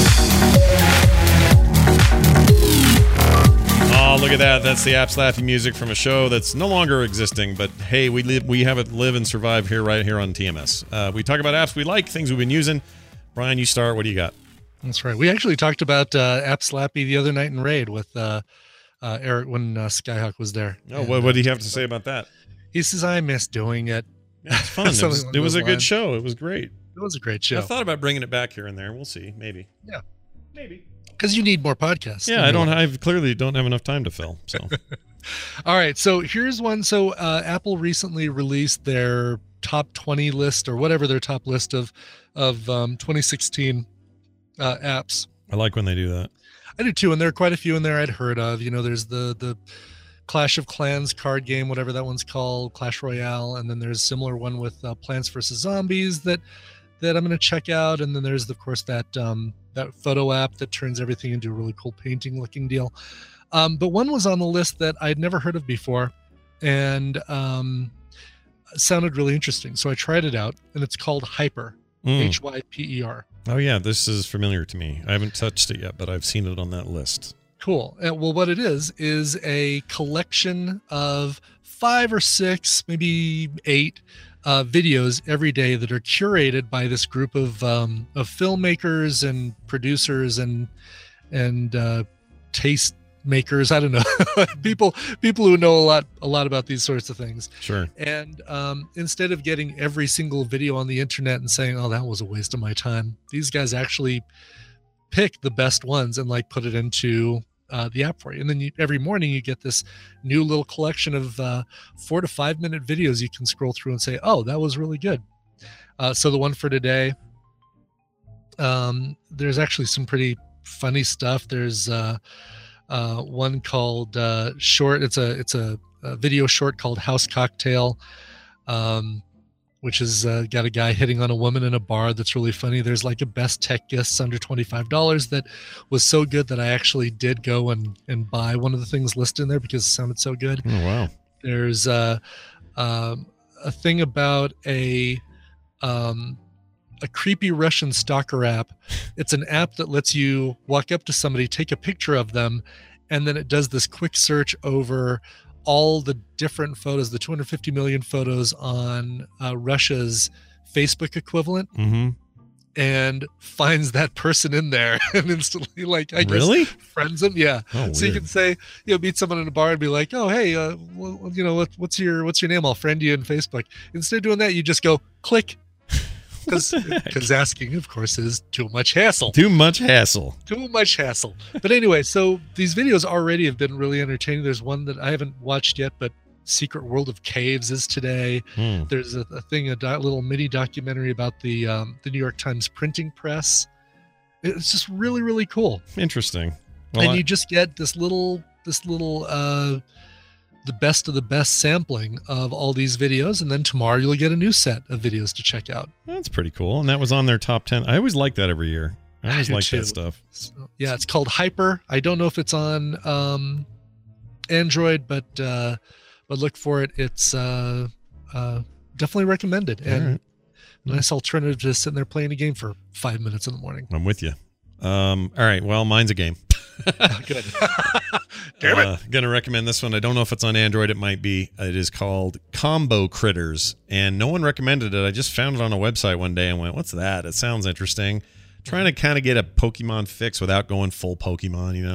Oh, look at that. That's the App Slappy music from a show that's no longer existing. But hey, we live, we have it live and survive here, right here on T M S. Uh, we talk about apps we like, things we've been using. Brian, you start. What do you got? That's right. We actually talked about uh, App Slappy the other night in Raid with uh, uh, Eric when uh, Skyhawk was there. Oh, And, what, what do uh, you have to say about that? He says, I miss doing it. Yeah, it's fun. It Something was, along it was those a good lines. show. It was great. It was a great I show. thought about bringing it back here and there. We'll see. Maybe. Yeah. Maybe. Because you need more podcasts. Yeah, I don't. I clearly don't have enough time to fill. So All right. So here's one. So uh, Apple recently released their top twenty list or whatever their top list of of um, twenty sixteen uh, apps. I like when they do that. I do too, and there are quite a few in there I'd heard of. You know, there's the the Clash of Clans card game, whatever that one's called, Clash Royale, and then there's a similar one with uh, Plants versus Zombies that that I'm going to check out, and then there's of course that um, that photo app that turns everything into a really cool painting looking deal. Um, but one was on the list that I'd never heard of before, and um, sounded really interesting. So I tried it out, and it's called Hyper, Mm. H Y P E R. Oh yeah, this is familiar to me. I haven't touched it yet, but I've seen it on that list. Cool. Uh, well, what it is is a collection of five or six, maybe eight uh, videos every day that are curated by this group of um, of filmmakers and producers and and uh, taste makers. I don't know, people people who know a lot a lot about these sorts of things. Sure. And um, instead of getting every single video on the internet and saying, "Oh, that was a waste of my time," these guys actually pick the best ones and like put it into uh, the app for you. And then you, every morning you get this new little collection of uh, four to five minute videos you can scroll through and say, "Oh, that was really good." Uh, so the one for today, um, there's actually some pretty funny stuff. There's uh, uh, one called uh, short. It's a it's a, a video short called House Cocktail, um, which has uh, got a guy hitting on a woman in a bar. That's really funny. There's like a best tech gifts under twenty-five dollars that was so good that I actually did go and and buy one of the things listed in there because it sounded so good. Oh wow. There's uh, um, a thing about a um, a creepy Russian stalker app. It's an app that lets you walk up to somebody, take a picture of them, and then it does this quick search over all the different photos, the two hundred fifty million photos on uh, Russia's Facebook equivalent, Mm-hmm. and finds that person in there and instantly, like, I guess, Really? friends them. Yeah. Oh, So you weird. can say, you know, meet someone in a bar and be like, "Oh, hey, uh, well, you know, what, what's your what's your name? I'll friend you in Facebook." Instead of doing that, you just go click, because What the heck? because asking, of course, is too much hassle. Too much hassle. Too much hassle. But anyway, so these videos already have been really entertaining. There's one that I haven't watched yet, but Secret World of Caves is today. Hmm. There's a, a thing, a do- little mini documentary about the um, the New York Times printing press. It's just really, really cool. Interesting. Well, and I- you just get this little this little uh the best of the best sampling of all these videos, and then tomorrow you'll get a new set of videos to check out. that's pretty cool. And that was on their top ten. I always like that every year. I I always do like too. that stuff. So, yeah, it's called Hyper. I don't know if it's on um Android, but uh but look for it. It's uh uh definitely recommended, and All right. nice alternative to sitting there playing a game for five minutes in the morning. I'm with you. Um, all right. Well, mine's a game. Good. Damn it. Uh, gonna recommend this one. I don't know if it's on Android. It might be. It is called Combo Critters, and no one recommended it. I just found it on a website one day and went, "What's that? It sounds interesting." Trying to kind of get a Pokemon fix without going full Pokemon. You know,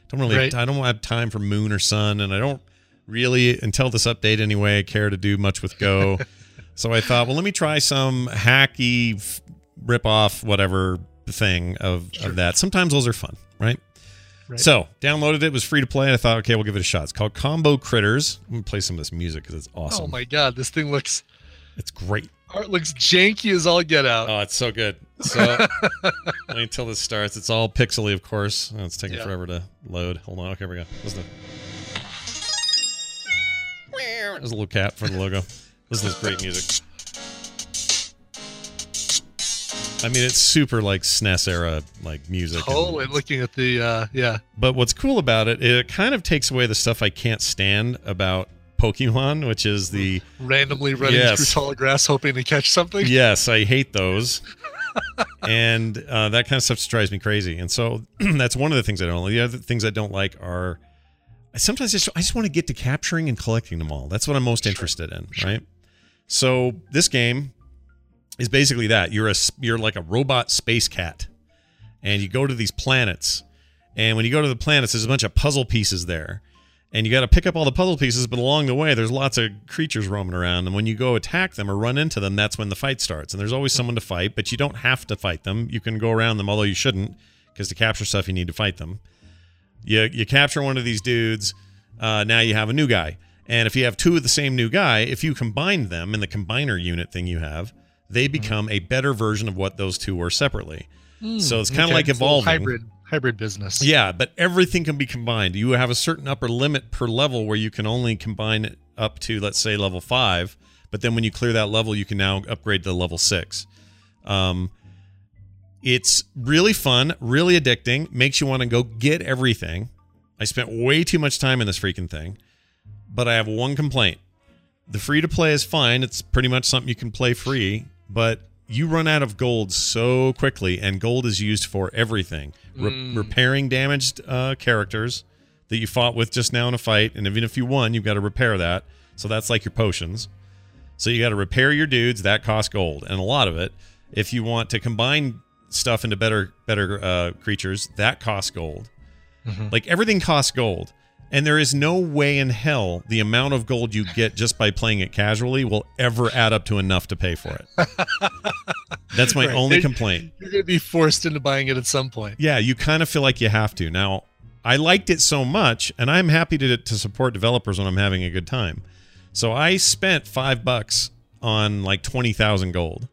Don't really, Right. I don't have time for Moon or Sun, and I don't really, until this update anyway, care to do much with Go. So I thought, well, let me try some hacky f- rip-off whatever thing of, Sure. of that. Sometimes those are fun, right? Right. So downloaded it. It was free to play. I thought, okay, we'll give it a shot. It's called Combo Critters. I'm gonna play some of this music because it's awesome. Oh my god, this thing looks It's great. art looks janky as all get out. Oh, it's so good. So wait until this starts. It's all pixely, of course. Oh, it's taking Yeah. forever to load. Hold on. Okay, here we go. Listen to There's a little cat for the logo. Listen to this great music. I mean, it's super like S N E S era like music. and- Totally looking at the uh yeah. But what's cool about it, it kind of takes away the stuff I can't stand about Pokemon, which is the Randomly running Yes. through tall grass hoping to catch something. yes, I hate those. And uh, that kind of stuff just drives me crazy. And so that's one of the things I don't like. The other things I don't like are I sometimes just I just want to get to capturing and collecting them all. That's what I'm most Sure. interested in, Sure. right? So this game is basically that. You're a s- you're like a robot space cat, and you go to these planets. And when you go to the planets, there's a bunch of puzzle pieces there. And you got to pick up all the puzzle pieces, but along the way, there's lots of creatures roaming around. And when you go attack them or run into them, that's when the fight starts. And there's always someone to fight, but you don't have to fight them. You can go around them, although you shouldn't, because to capture stuff, you need to fight them. You, you capture one of these dudes, uh, now you have a new guy. And if you have two of the same new guy, if you combine them in the combiner unit thing you have, they become a better version of what those two were separately. So it's kind of Okay, like it's a little evolving. hybrid hybrid business. Yeah, but everything can be combined. You have a certain upper limit per level where you can only combine it up to, let's say, level five. But then when you clear that level, you can now upgrade to level six. Um, it's really fun, really addicting, makes you want to go get everything. I spent way too much time in this freaking thing, but I have one complaint. The free to play is fine. It's pretty much something you can play free, but you run out of gold so quickly, and gold is used for everything. Re- Mm. repairing damaged uh, characters that you fought with just now in a fight, and even if you won, you've got to repair that. So that's like your potions. So you got to repair your dudes. That costs gold, and a lot of it. If you want to combine stuff into better better uh, creatures, that costs gold. Mhm. Like everything costs gold. And there is no way in hell the amount of gold you get just by playing it casually will ever add up to enough to pay for it. That's my Right. only They- complaint. You're going to be forced into buying it at some point. Yeah, you kind of feel like you have to. Now, I liked it so much, and I'm happy to, to support developers when I'm having a good time. So I spent five bucks on like twenty thousand gold.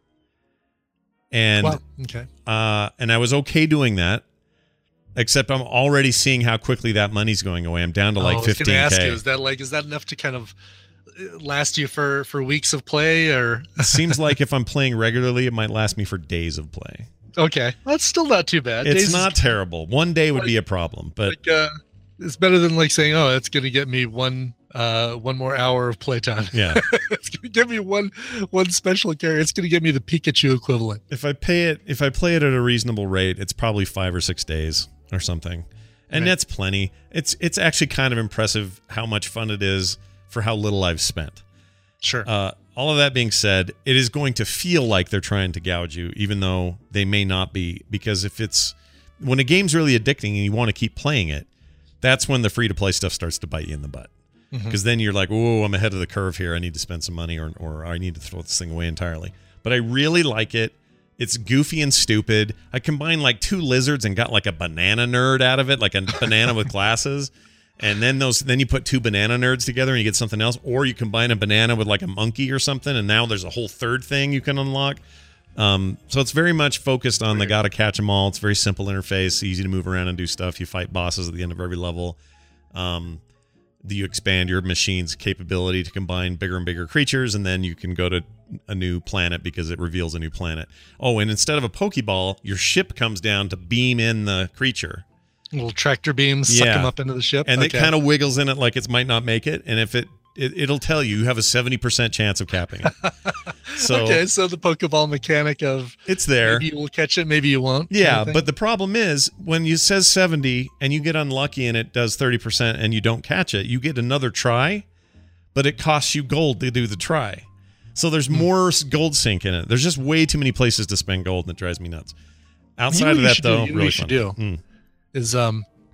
And Wow. Okay. uh, and I was okay doing that. Except I'm already seeing how quickly that money's going away. I'm down to Oh, like I was going fifteen to ask K. you, is that like is that enough to kind of uh, last you for for weeks of play or It seems like if I'm playing regularly, it might last me for days of play. okay, that's still not too bad. It's Days is not terrible. One day would be a problem, but like uh, it's better than like saying, oh, it's going to get me one uh one more hour of playtime. yeah. It's going to give me one one special carry. It's going to give me the Pikachu equivalent. If I pay it, if I play it at a reasonable rate, it's probably five or six days or something, and Right. that's plenty. It's it's actually kind of impressive how much fun it is for how little I've spent. Sure. Uh, all of that being said, it is going to feel like they're trying to gouge you, even though they may not be. Because if it's when a game's really addicting and you want to keep playing it, that's when the free to play stuff starts to bite you in the butt. Because then you're like, "Oh, I'm ahead of the curve here. I need to spend some money, or or I need to throw this thing away entirely." But I really like it. It's goofy and stupid. I combined like two lizards and got like a banana nerd out of it, like a banana with glasses. And then those, then you put two banana nerds together and you get something else, or you combine a banana with like a monkey or something, and now there's a whole third thing you can unlock. Um, so it's very much focused on the gotta catch them all. It's very simple interface, easy to move around and do stuff. You fight bosses at the end of every level. Um, you expand your machine's capability to combine bigger and bigger creatures, and then you can go to a new planet because it reveals a new planet. Oh, and instead of a Pokeball, your ship comes down to beam in the creature. Little tractor beams suck Yeah. them up into the ship. And Okay. it kind of wiggles in it like it might not make it. And if it, it it'll tell you you have a seventy percent chance of capping it. So okay, so the Pokeball mechanic of it's there. maybe you will catch it, maybe you won't. kind Yeah, of thing. but the problem is when you says seventy and you get unlucky and it does thirty percent and you don't catch it, you get another try, but it costs you gold to do the try. So there's Hmm. more s- gold sink in it. There's just way too many places to spend gold and it drives me nuts. You know Outside what of you that should do? though, You know what really you should fun. do? Mm. is um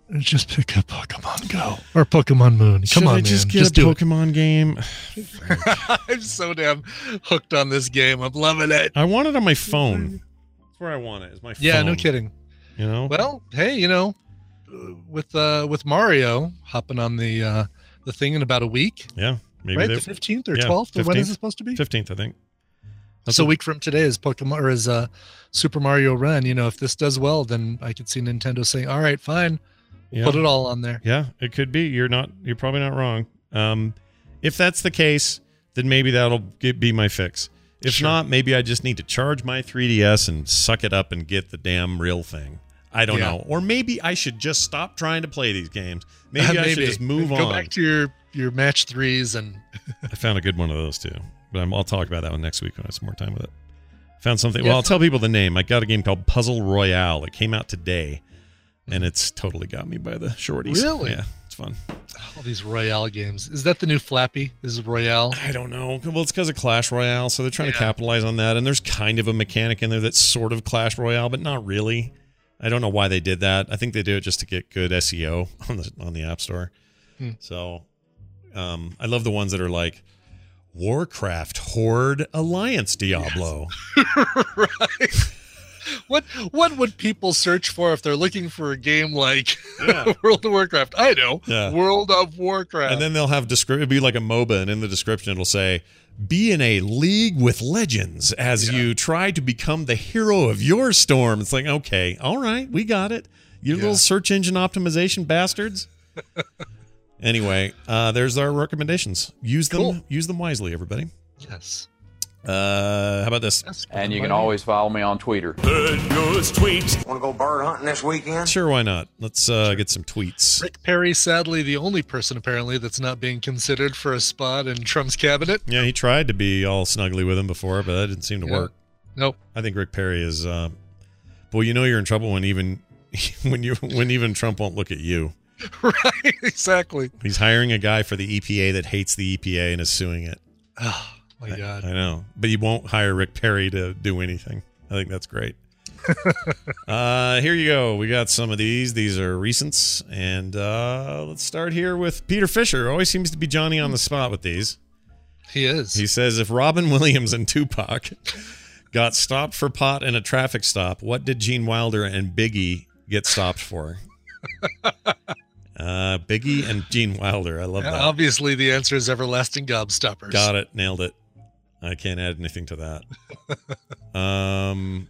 Just pick up Pokemon Go or Pokemon Moon. Come Should on, I man. just get just a do it. Pokemon game? I'm so damn hooked on this game. I'm loving it. I want it on my phone. That's where I want it. Is my phone. Yeah, no kidding. You know? Well, hey, you know, uh, with uh, with Mario hopping on the uh, the thing in about a week, yeah, maybe right? they The fifteenth or yeah, twelfth, or when is fifteenth. it supposed to be? fifteenth, I think. That's So a what- week from today is Pokemon or is uh, Super Mario Run. You know, if this does well, then I could see Nintendo saying, "All right, fine, yeah. put it all on there." Yeah, it could be. You're not. You're probably not wrong. Um, if that's the case, then maybe that'll get, be my fix. If Sure. not, maybe I just need to charge my three D S and suck it up and get the damn real thing. I don't Yeah. know. Or maybe I should just stop trying to play these games. Maybe, I should just move Go on. back to your your match threes and I found a good one of those too, but I'm, I'll talk about that one next week when I have some more time with it. Found something. Yeah, well, I'll so- tell people the name. I got a game called Puzzle Royale. It came out today, and it's totally got me by the shorties. Really? Yeah, it's fun. all these Royale games. Is that the new Flappy? This is Royale. I don't know. Well, it's because of Clash Royale, so they're trying to Yeah. capitalize on that. And there's kind of a mechanic in there that's sort of Clash Royale, but not really. I don't know why they did that. I think they do it just to get good S E O on the on the App Store. Hmm. So, um, I love the ones that are like Warcraft Horde Alliance Diablo. Right. What what would people search for if they're looking for a game like Yeah. World of Warcraft? I know. Yeah. World of Warcraft. And then they'll have descri- it'll be like a MOBA, and in the description it'll say, "Be in a league with legends as Yeah. you try to become the hero of your storm." It's like, okay, all right, we got it. You Yeah. little search engine optimization bastards. Anyway, uh, there's our recommendations. Use them. Cool. Use them wisely, everybody. yes. Uh, how about this? That's And you fine can by me. always follow me on Twitter. Want to go bird hunting this weekend? Sure, why not? Let's uh, get some tweets. Rick Perry, sadly, the only person apparently that's not being considered for a spot in Trump's cabinet. Yeah, he tried to be all snuggly with him before, but that didn't seem to Yeah. work. Nope. I think Rick Perry is. Uh, boy, you know you're in trouble when even when you when even Trump won't look at you. Right. Exactly. He's hiring a guy for the E P A that hates the E P A and is suing it. Oh my God. I know, but he won't hire Rick Perry to do anything. I think that's great. uh, here you go. We got some of these. These are recents, and uh, let's start here with Peter Fisher. Always seems to be Johnny on the spot with these. He is. He says, if Robin Williams and Tupac got stopped for pot in a traffic stop, what did Gene Wilder and Biggie get stopped for? uh, Biggie and Gene Wilder. I love Yeah, that. obviously, the answer is everlasting gobstoppers. Got it. Nailed it. I can't add anything to that. um,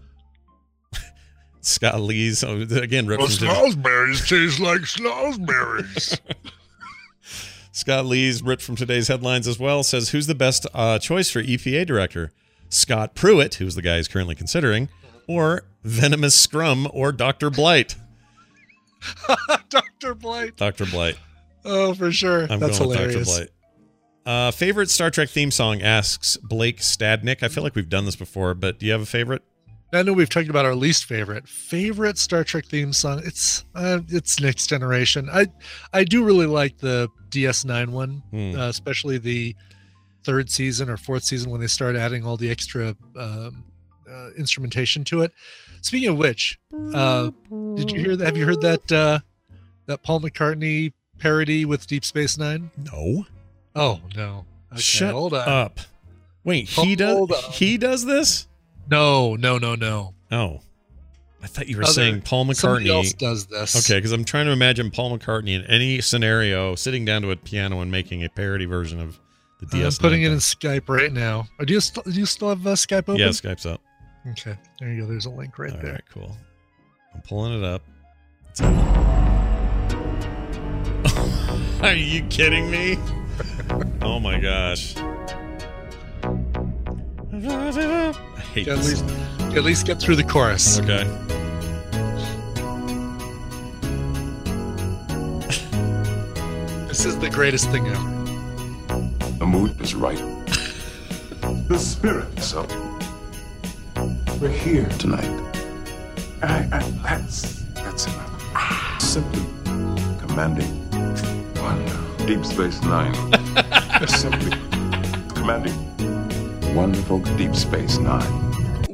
Scott Lee's, oh, again, ripped Well, from today- snozberries taste like snozberries. Scott Lee's ripped from today's headlines as well, says, who's the best uh, choice for E P A director? Scott Pruitt, who's the guy he's currently considering, or Venomous Scrum, or Doctor Blight? Doctor Blight. Doctor Blight. Oh, for sure. I'm That's going hilarious. with Doctor Blight. Uh, favorite Star Trek theme song, asks Blake Stadnick. I feel like we've done this before, but do you have a favorite? I know we've talked about our least favorite. Favorite Star Trek theme song? It's uh, it's Next Generation. I I do really like the D S nine one, Hmm. uh, especially the third season or fourth season when they start adding all the extra um, uh, instrumentation to it. Speaking of which, uh, did you hear that? Have you heard that uh, that Paul McCartney parody with Deep Space Nine? No. Oh no! Okay, Shut hold on. up. Wait, he does Hold on. he does this? No, no, no, no. Oh. I thought you were Other- saying Paul Somebody McCartney. else does this. Okay, because I'm trying to imagine Paul McCartney in any scenario sitting down to a piano and making a parody version of the D I'm S nine. putting it in Skype right now. Or do you still do you still have uh, Skype open? Yeah, Skype's up. Okay, there you go. There's a link right All there. right, cool. I'm pulling it up. It's Are you kidding me? Oh my gosh. I hate At this. least, at least get through the chorus. Okay. This is the greatest thing ever. The mood is right. The spirit. So, we're here tonight. I, I, that's, that's enough. Simply commanding one Deep Space Nine. Simply commanding wonderful Deep Space Nine.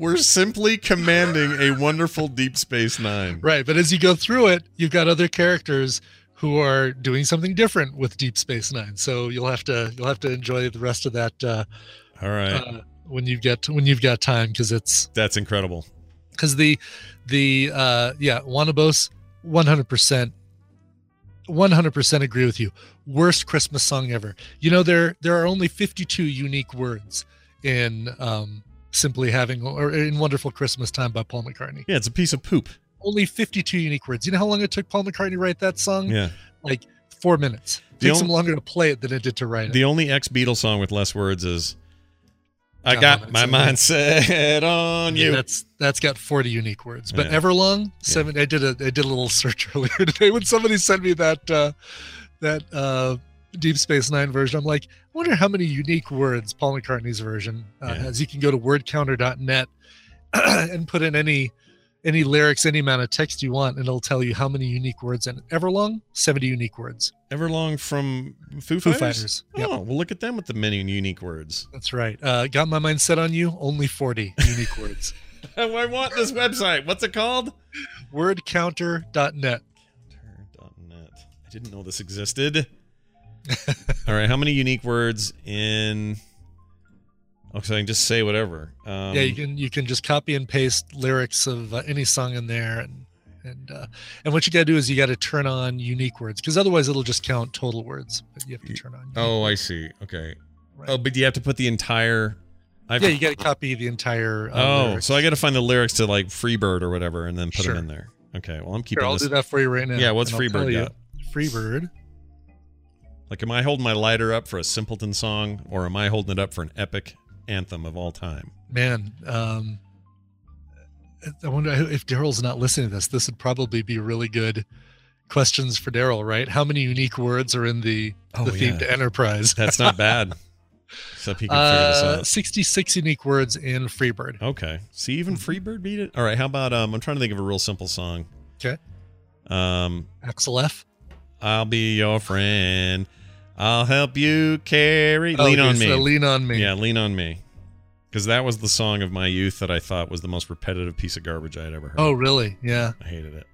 We're simply commanding a wonderful Deep Space Nine. Right, but as you go through it, you've got other characters who are doing something different with Deep Space Nine. So you'll have to you'll have to enjoy the rest of that. Uh, All right, uh, when you get when you've got time, because it's that's incredible. Because the the uh, yeah, Wanabos, one hundred percent, one hundred percent agree with you. Worst Christmas song ever. You know, there there are only fifty-two unique words in um, Simply Having or in Wonderful Christmas Time by Paul McCartney. Yeah, it's a piece of poop. Only fifty-two unique words. You know how long it took Paul McCartney to write that song? Yeah, like four minutes. It The takes on- him longer to play it than it did to write it. the only ex-Beatles song with less words is "I Got got my my mind mind set on Yeah, you." that's that's got forty unique words. But Yeah. Everlong, seven. I did a I did a little search earlier today when somebody sent me that uh, that uh, Deep Space Nine version. I'm like, I wonder how many unique words Paul McCartney's version uh, Yeah. has. You can go to word counter dot net and put in any any lyrics, any amount of text you want, and it'll tell you how many unique words. And Everlong, seventy unique words. Everlong from Foo Foo Fighters. Fighters, yep. Oh, well, look at them with the many unique words. That's right. Uh, got my mind set on you. Only forty unique words. I want this website. What's it called? word counter dot net. Net. I didn't know this existed. All right, how many unique words in? Oh, so I can just say whatever. Um, Yeah, you can you can just copy and paste lyrics of uh, any song in there, and and uh, and what you got to do is you got to turn on unique words, because otherwise it'll just count total words. But you have to turn on. unique Oh, I words. see. Okay. Right. Oh, but you have to put the entire. I've, Yeah, you got to copy the entire. Uh, oh, lyrics. so I got to find the lyrics to like Freebird or whatever, and then put Sure. them in there. Okay. Well, I'm Here, keeping I'll this. do that for you right now. Yeah, what's and I'll tell Freebird you. got? Freebird. Like, am I holding my lighter up for a Simpleton song, or am I holding it up for an epic anthem of all time? Man, um, I wonder if Daryl's not listening to this. This would probably be really good questions for Daryl, right? How many unique words are in the Oh, the themed yeah. Enterprise? That's not bad. Except he can figure this Uh, out. sixty-six unique words in Freebird. Okay. See, even Freebird beat it. All right. How about um? I'm trying to think of a real simple song. Okay. Um, Axel F. I'll be your friend. I'll help you carry. Oh, lean okay, on so me. Lean on me. Yeah, lean on me. Because that was the song of my youth that I thought was the most repetitive piece of garbage I had ever heard. Oh, really? Yeah. I hated it.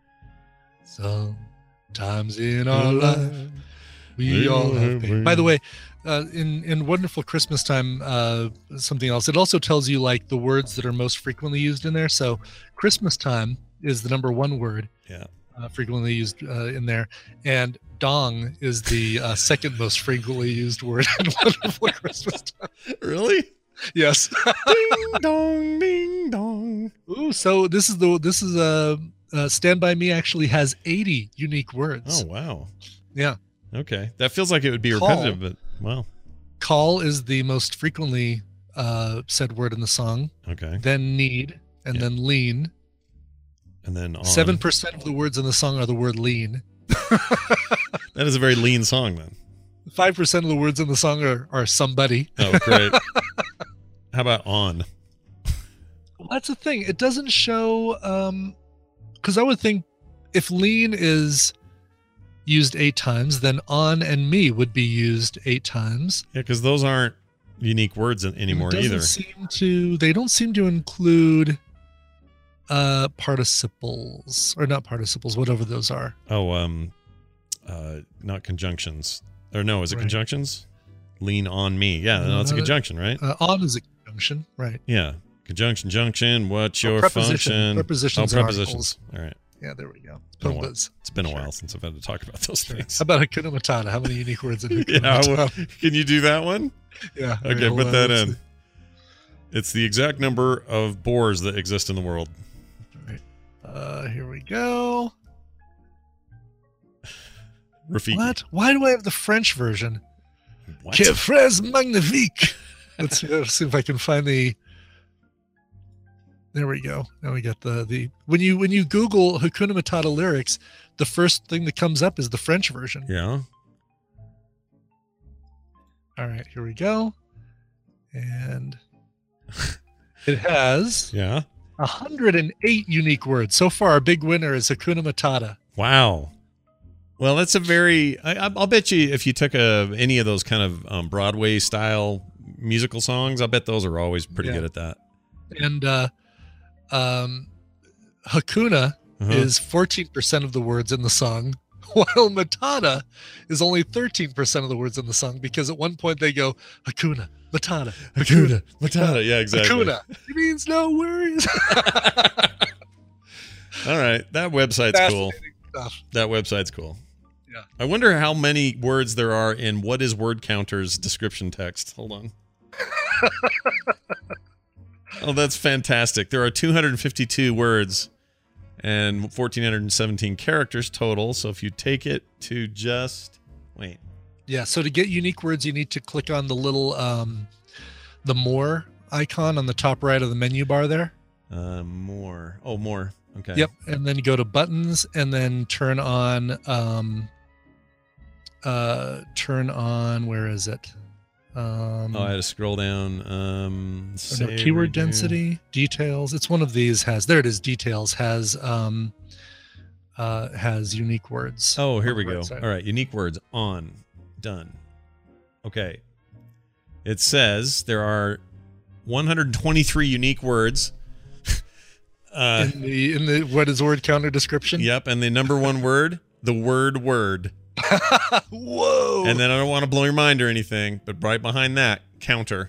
Sometimes in our life, we all have pain. By the way, uh, in in Wonderful Christmas Time, uh, something else. It also tells you like the words that are most frequently used in there. So, Christmas time is the number one word. Yeah. Uh, frequently used uh, in there, and dong is the uh, second most frequently used word in Wonderful Christmas Time. Really? Yes. Ding dong, ding dong. Ooh, so this is the this is a uh, uh, Stand By Me actually has eighty unique words. Oh, wow. Yeah. Okay. That feels like it would be Call. repetitive, but wow. Call is the most frequently uh, said word in the song. Okay. Then need, and Yeah. then lean. And then on. Seven percent of the words in the song are the word lean. That is a very lean song then. Five percent of the words in the song are, are somebody. Oh, great. How about on? Well, that's the thing. It doesn't show, um, because I would think if lean is used eight times, then on and me would be used eight times. Yeah, because those aren't unique words an- anymore It doesn't either. seem to. They don't seem to include uh participles or not participles, whatever those are. Oh, um, uh, not conjunctions. Or no, is it Right. conjunctions? Lean on me. Yeah, no, No, it's a no, conjunction, right? Uh, on is a conjunction, right? Yeah. Conjunction, junction, what's Oh, your preposition. function? Prepositions Oh, and prepositions. All right. Yeah, there we go. been a while. Pumbas. It's been a Sure. while since I've had to talk about those things. How about Hakuna Matata? How many unique words in Hakuna Yeah, Matata? well, can you do that one? Yeah. all Okay, right, hold put on, that let's in. see. It's the exact number of boars that exist in the world. Uh, here we go. Rafiki. What? Why do I have the French version? What? Que fraise magnifique. Let's see, let's see if I can find the. There we go. Now we got the the when you when you Google Hakuna Matata lyrics, the first thing that comes up is the French version. Yeah. All right, here we go, and it has Yeah. one hundred eight unique words so far. Our big winner is Hakuna Matata. Wow. Well, that's a very. I, I'll bet you if you took a any of those kind of um, Broadway style musical songs, I'll bet those are always pretty Yeah. good at that. And uh, um, Hakuna Uh-huh. is fourteen percent of the words in the song, while Matata is only thirteen percent of the words in the song, because at one point they go, Hakuna, Matata, Hakuna Matata. Yeah, exactly. Hakuna. It means no worries. All right. That website's cool. Fascinating stuff. That website's cool. Yeah. I wonder how many words there are in What is Word Counter's description text. Hold on. Oh, that's fantastic. There are two hundred fifty-two words and one thousand four hundred seventeen characters total. So if you take it to just wait. Yeah, so to get unique words, you need to click on the little um, the more icon on the top right of the menu bar there. Uh, more. Oh, more. Okay. Yep, and then you go to buttons, and then turn on um, uh, turn on. Where is it? Um, Oh, I had to scroll down. Um, no, save, keyword redo. density, details. It's one of these. Has there it is. Details has um, uh, has unique words. Oh, here on we the go. right side. All right, unique words on, done. Okay. It says there are one hundred twenty-three unique words. uh, In the in the what is word counter description? yep, and the number one word, the word word. Whoa! And then I don't want to blow your mind or anything, but right behind that, counter.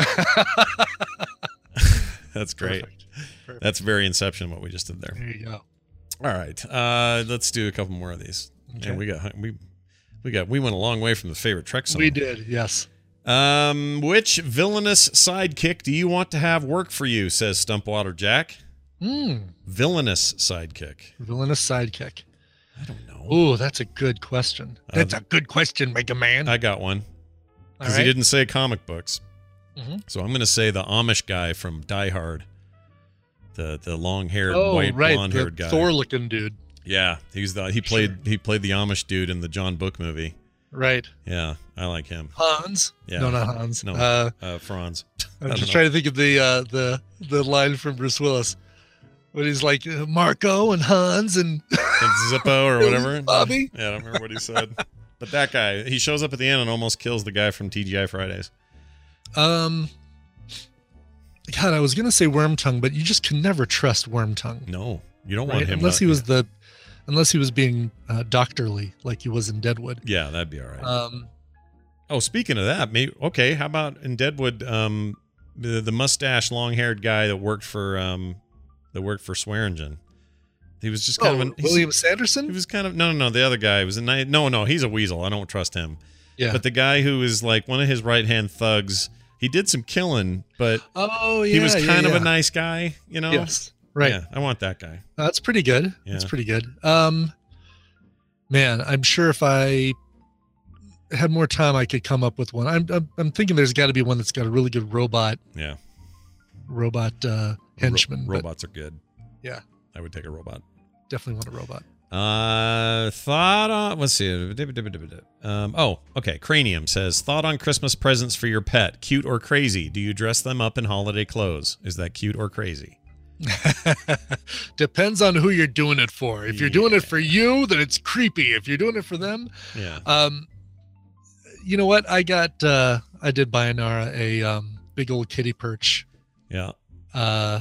That's great. Perfect. Perfect. That's very Inception what we just did there. There you go. All right, uh, let's do a couple more of these. Okay. And we got we we got we went a long way from the favorite Trek song. We did, yes. Um, which villainous sidekick do you want to have work for you? Says Stumpwater Jack. Hmm. Villainous sidekick. Villainous sidekick. I don't know. Oh, that's a good question. Uh, That's a good question, Mega Man. I got one All because right. he didn't say comic books. Mhm. So I'm going to say the Amish guy from Die Hard, the the long haired, Oh, white, right, blonde the haired guy. Thor-looking dude. Yeah, he's the he played he played the Amish dude in the John Book movie. Right. Yeah, I like him. Hans. Yeah. No, not Hans. No, Uh, uh, Franz. I I'm don't just know. trying to think of the uh, the the line from Bruce Willis when he's like uh, Marco and Hans and And Zippo or whatever. Bobby. Yeah, I don't remember what he said. But that guy, he shows up at the end and almost kills the guy from T G I Fridays. um. God, I was gonna say Wormtongue, but you just can never trust Wormtongue, No, you don't want right? him. Unless to- he was the, unless he was being uh, doctorly like he was in Deadwood. Yeah, that'd be all right. Um. oh, speaking of that, maybe okay. How about in Deadwood, um, the, the mustache, long-haired guy that worked for um, that worked for Swearingen. He was just kind Oh, of an, he's- William He Sanderson. was kind of no, no, no. The other guy was a nice. No, no, he's a weasel. I don't trust him. Yeah. But the guy who is like one of his right-hand thugs, he did some killing, but Oh yeah. he was yeah, kind of yeah. a nice guy. You know. Yes. Right. Yeah, I want that guy. That's pretty good. That's Yeah. pretty good. Um, man, I'm sure if I had more time, I could come up with one. I'm I'm, I'm thinking there's got to be one that's got a really good robot Yeah. robot uh, henchman. Ro- but robots are good. Yeah. I would take a robot. definitely want a robot. Uh, thought on. Let's see. Um. Oh, okay. Cranium says thought on Christmas presents for your pet. Cute or crazy? Do you dress them up in holiday clothes? Is that cute or crazy? Depends on who you're doing it for. If you're doing it for you, then it's creepy. If you're doing it for them, Yeah. um, you know what? I got uh, I did buy Nara a um, big old kitty perch. Yeah. Uh,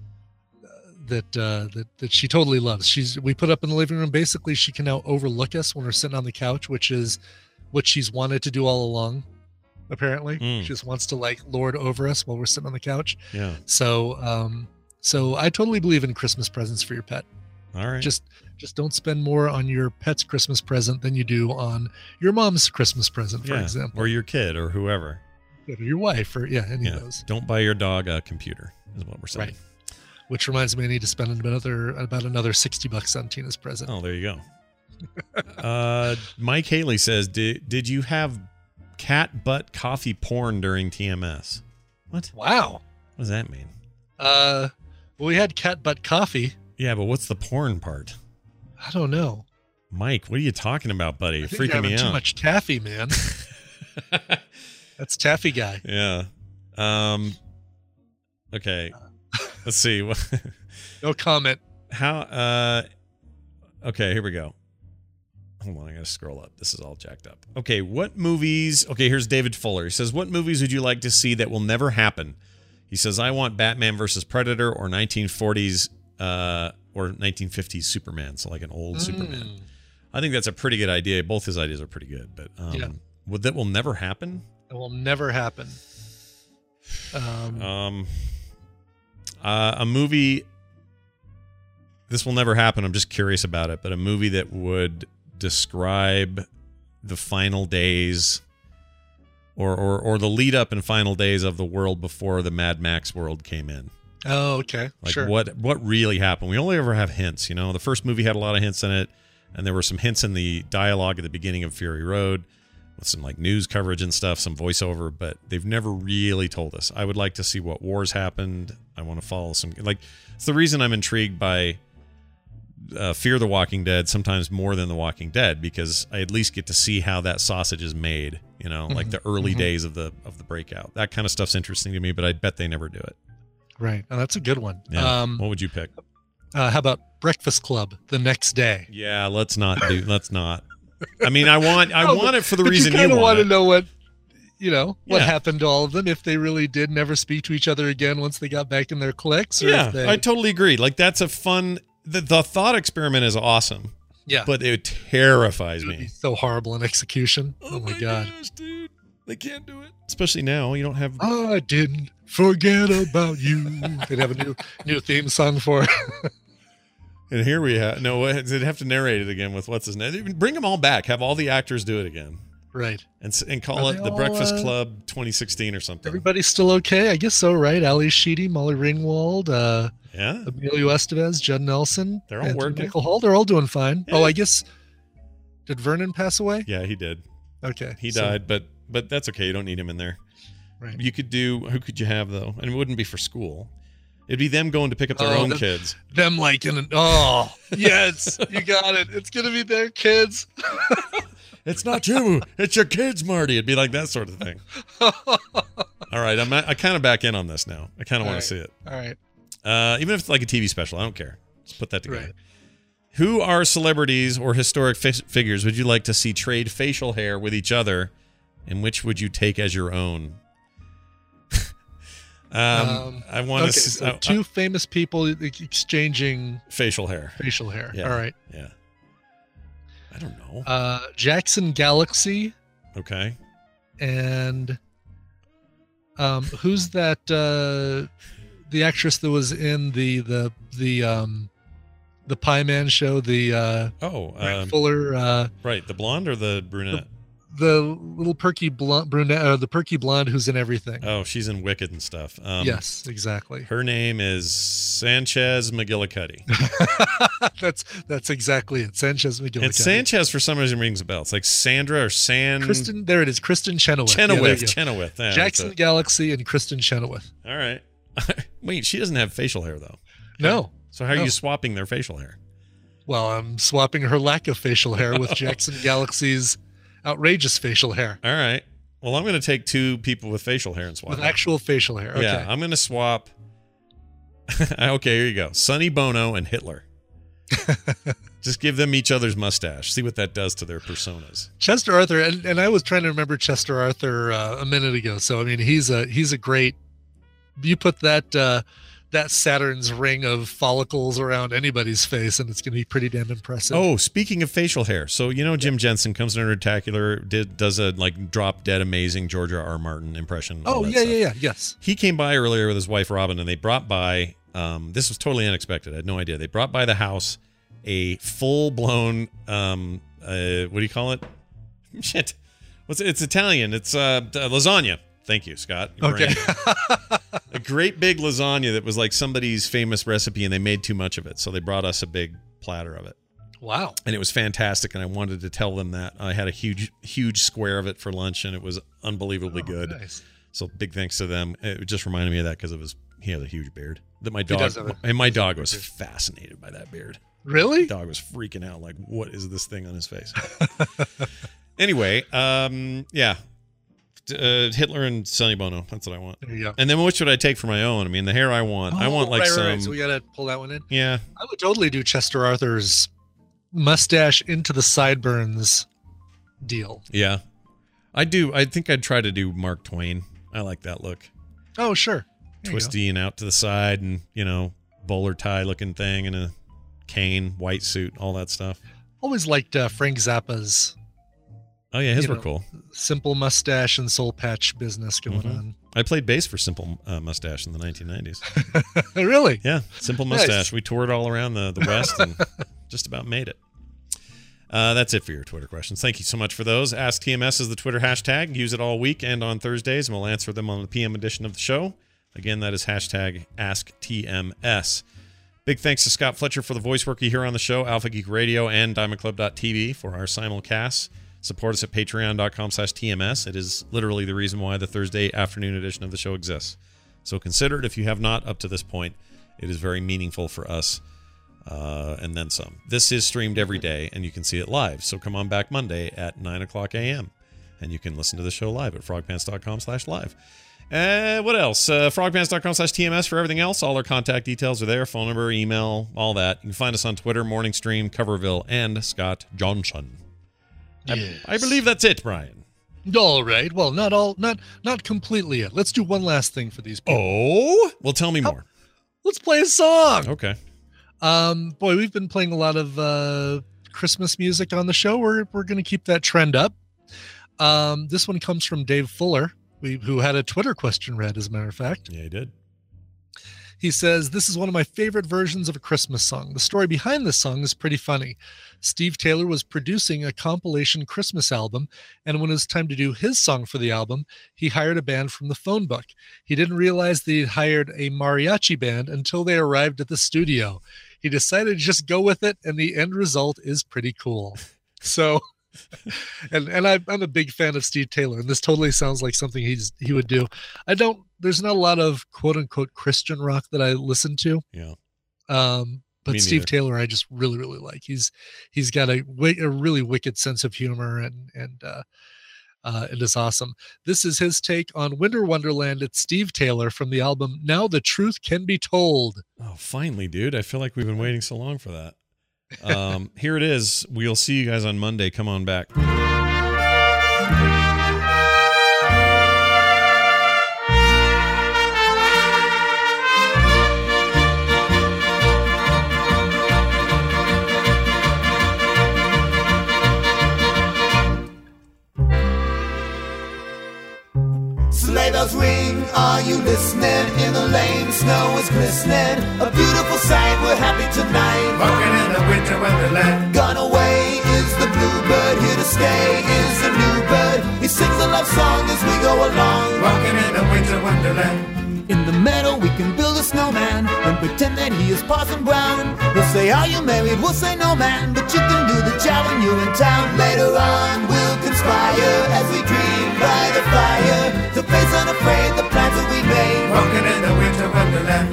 that uh, that that she totally loves. She's we put up in the living room. Basically, she can now overlook us when we're sitting on the couch, which is what she's wanted to do all along. Apparently, Mm. she just wants to like lord over us while we're sitting on the couch. Yeah. So, um, so I totally believe in Christmas presents for your pet. All right. Just just don't spend more on your pet's Christmas present than you do on your mom's Christmas present, for yeah. example, Or your kid or whoever. or your wife, or yeah, any Yeah. of those. Don't buy your dog a computer. Is what we're saying. Right. Which reminds me, I need to spend another about another sixty bucks on Tina's present. Oh, there you go. uh, Mike Haley says, "Did did you have cat butt coffee porn during T M S?" What? Wow. What does that mean? Uh, well, we had cat butt coffee. Yeah, but what's the porn part? I don't know. Mike, what are you talking about, buddy? I You're think you're freaking having me too out. much taffy, man. That's taffy guy. Yeah. Um. Okay. Let's see. No comment. How? Uh. Okay. Here we go. Hold on. I gotta scroll up. This is all jacked up. Okay. What movies? Okay. Here's David Fuller. He says, "What movies would you like to see that will never happen? He says, I want Batman versus Predator or nineteen forties uh, or nineteen fifties Superman. So like an old mm. Superman. I think that's a pretty good idea. Both his ideas are pretty good, but um, yeah. would that will never happen? It will never happen. Um, um uh, a movie. This will never happen. I'm just curious about it, but a movie that would describe the final days or, or, or the lead up and final days of the world before the Mad Max world came in. Oh, okay. Like sure. what, what really happened? We only ever have hints, you know, the first movie had a lot of hints in it, and there were some hints in the dialogue at the beginning of Fury Road with some like news coverage and stuff, some voiceover, but they've never really told us. I would like to see what wars happened. I want to follow some, like, it's the reason I'm intrigued by Uh, Fear the Walking Dead sometimes more than The Walking Dead, because I at least get to see how that sausage is made, you know, mm-hmm. like the early mm-hmm. days of the of the breakout. That kind of stuff's interesting to me, but I bet they never do it. Right. Oh, that's a good one. Yeah. Um, what would you pick? Uh, how about Breakfast Club the next day? Yeah, let's not do. Let's not. I mean, I want I no, want but, it for the but reason you you want. want to know what you know what yeah. happened to all of them, if they really did never speak to each other again once they got back in their cliques. Or yeah, if they... I totally agree. Like that's a fun. The, the thought experiment is awesome. Yeah. But it terrifies it would me. Be so horrible in execution. Oh, oh my, my god. Gosh, dude. They can't do it. Especially now. You don't have I didn't forget about you. They'd have a new new theme song for it. And here we have no they'd have to narrate it again with what's his name. Bring them all back. Have all the actors do it again. Right. And and call Are it The all, Breakfast uh, Club twenty sixteen or something. Everybody's still okay? I guess so, right? Ali Sheedy, Molly Ringwald, uh Yeah. Emilio Estevez, Judd Nelson. They're all Anthony working. Michael Hall. They're all doing fine. Yeah. Oh, I guess. Did Vernon pass away? Yeah, he did. Okay. He so- died, but but that's okay. You don't need him in there. Right. You could do. Who could you have though? And it wouldn't be for school. It'd be them going to pick up their Oh, own them- kids. Them like in an, oh, yes, you got it. It's going to be their kids. It's not you. It's your kids, Marty. It'd be like that sort of thing. All right, I'm I kind of back in on this now. I kind of want All right. to see it. All right. Uh, even if it's like a T V special, I don't care. Just put that together. Right. Who are celebrities or historic fi- figures would you like to see trade facial hair with each other, and which would you take as your own? um, Um, I want Okay, to so uh, two famous people ex- exchanging facial hair. facial hair. Yeah. All right. Yeah. I don't know. Uh, Jackson Galaxy Okay. and um, who's that? Uh, the actress that was in the the the um, the Pie Man show. The uh, Oh, Brett um, Fuller. Uh, right. The blonde or the brunette? the little perky blonde brunette, uh, the perky blonde who's in everything. Oh, she's in Wicked and stuff. Um, Yes, exactly. Her name is Sanchez McGillicuddy. that's that's exactly it. Sanchez McGillicuddy. And Sanchez, for some reason, rings a bell. It's like Sandra or San... Kristen, there it is. Kristen Chenoweth. Yeah, Chenoweth. there you go. Chenoweth. Yeah, Jackson that's Galaxy and Kristen Chenoweth. it. All right. Wait, she doesn't have facial hair, though. No. So how are No. you swapping their facial hair? Well, I'm swapping her lack of facial hair with Jackson Galaxy's outrageous facial hair. All right. Well, I'm going to take two people with facial hair and swap With them. actual facial hair. Okay. Yeah, I'm going to swap... Okay, here you go. Sonny Bono and Hitler. Just give them each other's mustache. See what that does to their personas. Chester Arthur, and, and I was trying to remember Chester Arthur uh, a minute ago. So I mean, he's a he's a great. You put that uh, that Saturn's ring of follicles around anybody's face, and it's going to be pretty damn impressive. Oh, speaking of facial hair, so you know Jim Jensen comes in Nerdtacular, did does a like drop dead amazing George R. R. Martin impression. all oh that yeah, stuff. yeah, yeah, yes. He came by earlier with his wife Robin, and they brought by. Um, this was totally unexpected. I had no idea. They brought by the house a full blown. Um, uh, what do you call it? Shit, what's it? It's Italian. It's uh, lasagna. Thank you, Scott. Your Okay. brain. A great big lasagna that was like somebody's famous recipe, and they made too much of it, so they brought us a big platter of it. Wow. And it was fantastic, and I wanted to tell them that. I had a huge, huge square of it for lunch, and it was unbelievably Oh, good. nice. So big thanks to them. It just reminded me of that because it was he has a huge beard. That my does dog have a- and my dog was fascinated by that beard. Really? The dog was freaking out, like, what is this thing on his face? Anyway, um, yeah, uh, Hitler and Sonny Bono. That's what I want. There you go. And then which should I take for my own? I mean, the hair I want. I Oh, want like right, some. right, right. So we got to pull that one in. Yeah. I would totally do Chester Arthur's mustache into the sideburns deal. Yeah. I do. I think I'd try to do Mark Twain. I like that look. Oh, sure. twisty and out to the side, and you know, bowler tie looking thing, and a cane, white suit, all that stuff. Always liked uh, Frank Zappa's. Oh yeah, his you were know, cool. Simple mustache and soul patch business going Mhm. on. I played bass for Simple uh, Mustache in the nineteen nineties. Really? Yeah, Simple Nice. Mustache. We toured all around the, the West and just about made it. Uh, that's it for your Twitter questions. Thank you so much for those. Ask T M S is the Twitter hashtag. Use it all week and on Thursdays, and we'll answer them on the P M edition of the show. Again, that is hashtag Ask T M S. Big thanks to Scott Fletcher for the voice work you hear on the show, Alpha Geek Radio, and Diamond Club dot T V for our simulcasts. Support us at patreon.com slash TMS. It is literally the reason why the Thursday afternoon edition of the show exists. So consider it if you have not up to this point. It is very meaningful for us. Uh, and then some. This is streamed every day, and you can see it live. So come on back Monday at nine o'clock a.m. And you can listen to the show live at frogpants.com slash live. Uh, what else? Uh, frogpants.com slash TMS for everything else. All our contact details are there. Phone number, email, all that. You can find us on Twitter, Morning Stream, Coverville, and Scott Johnson. Yes. I, I believe that's it, Brian. All right. Well, not all, not not completely yet. Let's do one last thing for these people. Oh? Well, tell me more. Let's play a song. Okay. Um, boy, we've been playing a lot of uh, Christmas music on the show. We're we're going to keep that trend up. Um, this one comes from Dave Fuller, we, who had a Twitter question read, as a matter of fact. Yeah, he did. He says, this is one of my favorite versions of a Christmas song. The story behind this song is pretty funny. Steve Taylor was producing a compilation Christmas album, and when it was time to do his song for the album, he hired a band from the phone book. He didn't realize that he'd hired a mariachi band until they arrived at the studio. He decided to just go with it, and the end result is pretty cool. So, and and I, I'm a big fan of Steve Taylor, and this totally sounds like something he's he would do. I don't. There's not a lot of quote unquote Christian rock that I listen to. Yeah. Um, but Me Steve neither. Taylor, I just really really like. He's he's got a wi- a really wicked sense of humor, and and uh, uh, it is awesome. This is his take on Winter Wonderland. It's Steve Taylor from the album Now the Truth Can Be Told. Oh, finally, dude. I feel like we've been waiting so long for that. Um, here it is. We'll see you guys on Monday. Come on back. Sleigh bells ring, are you listening? In the lane, snow is glistening. A beautiful sight, we're happy tonight. Walking in the winter wonderland. Gone away is the bluebird, here to stay is a new bird. He sings a love song as we go along. Walking in the winter wonderland. In the meadow we can build a snowman and pretend that he is Parson Brown. He'll say, are you married? We'll say no, man. But you can do the job when you're in town. Later on we'll conspire as we dream by the fire to face unafraid the plans that we made. Walking in the winter wonderland.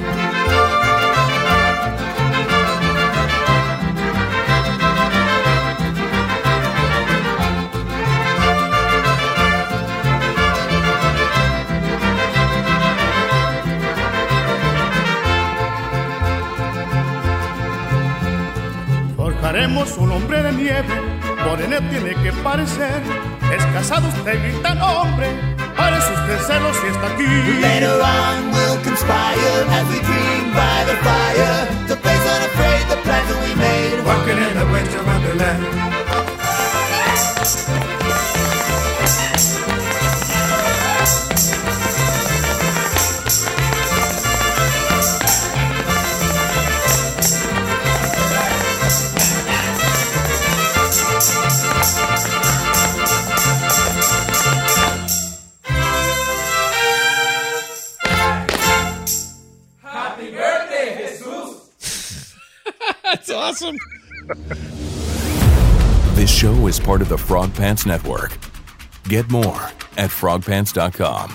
Forjaremos un hombre de nieve, moreno tiene que parecer. Es casado usted grita hombre, parece usted celos si está aquí. Later on we'll conspire as we dream by the fire to face unafraid the plans that we made. Walking in the winter wonderland. That's awesome. This show is part of the Frog Pants Network. Get more at frog pants dot com.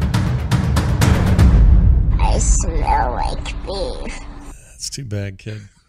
I smell like beef. That's too bad, kid.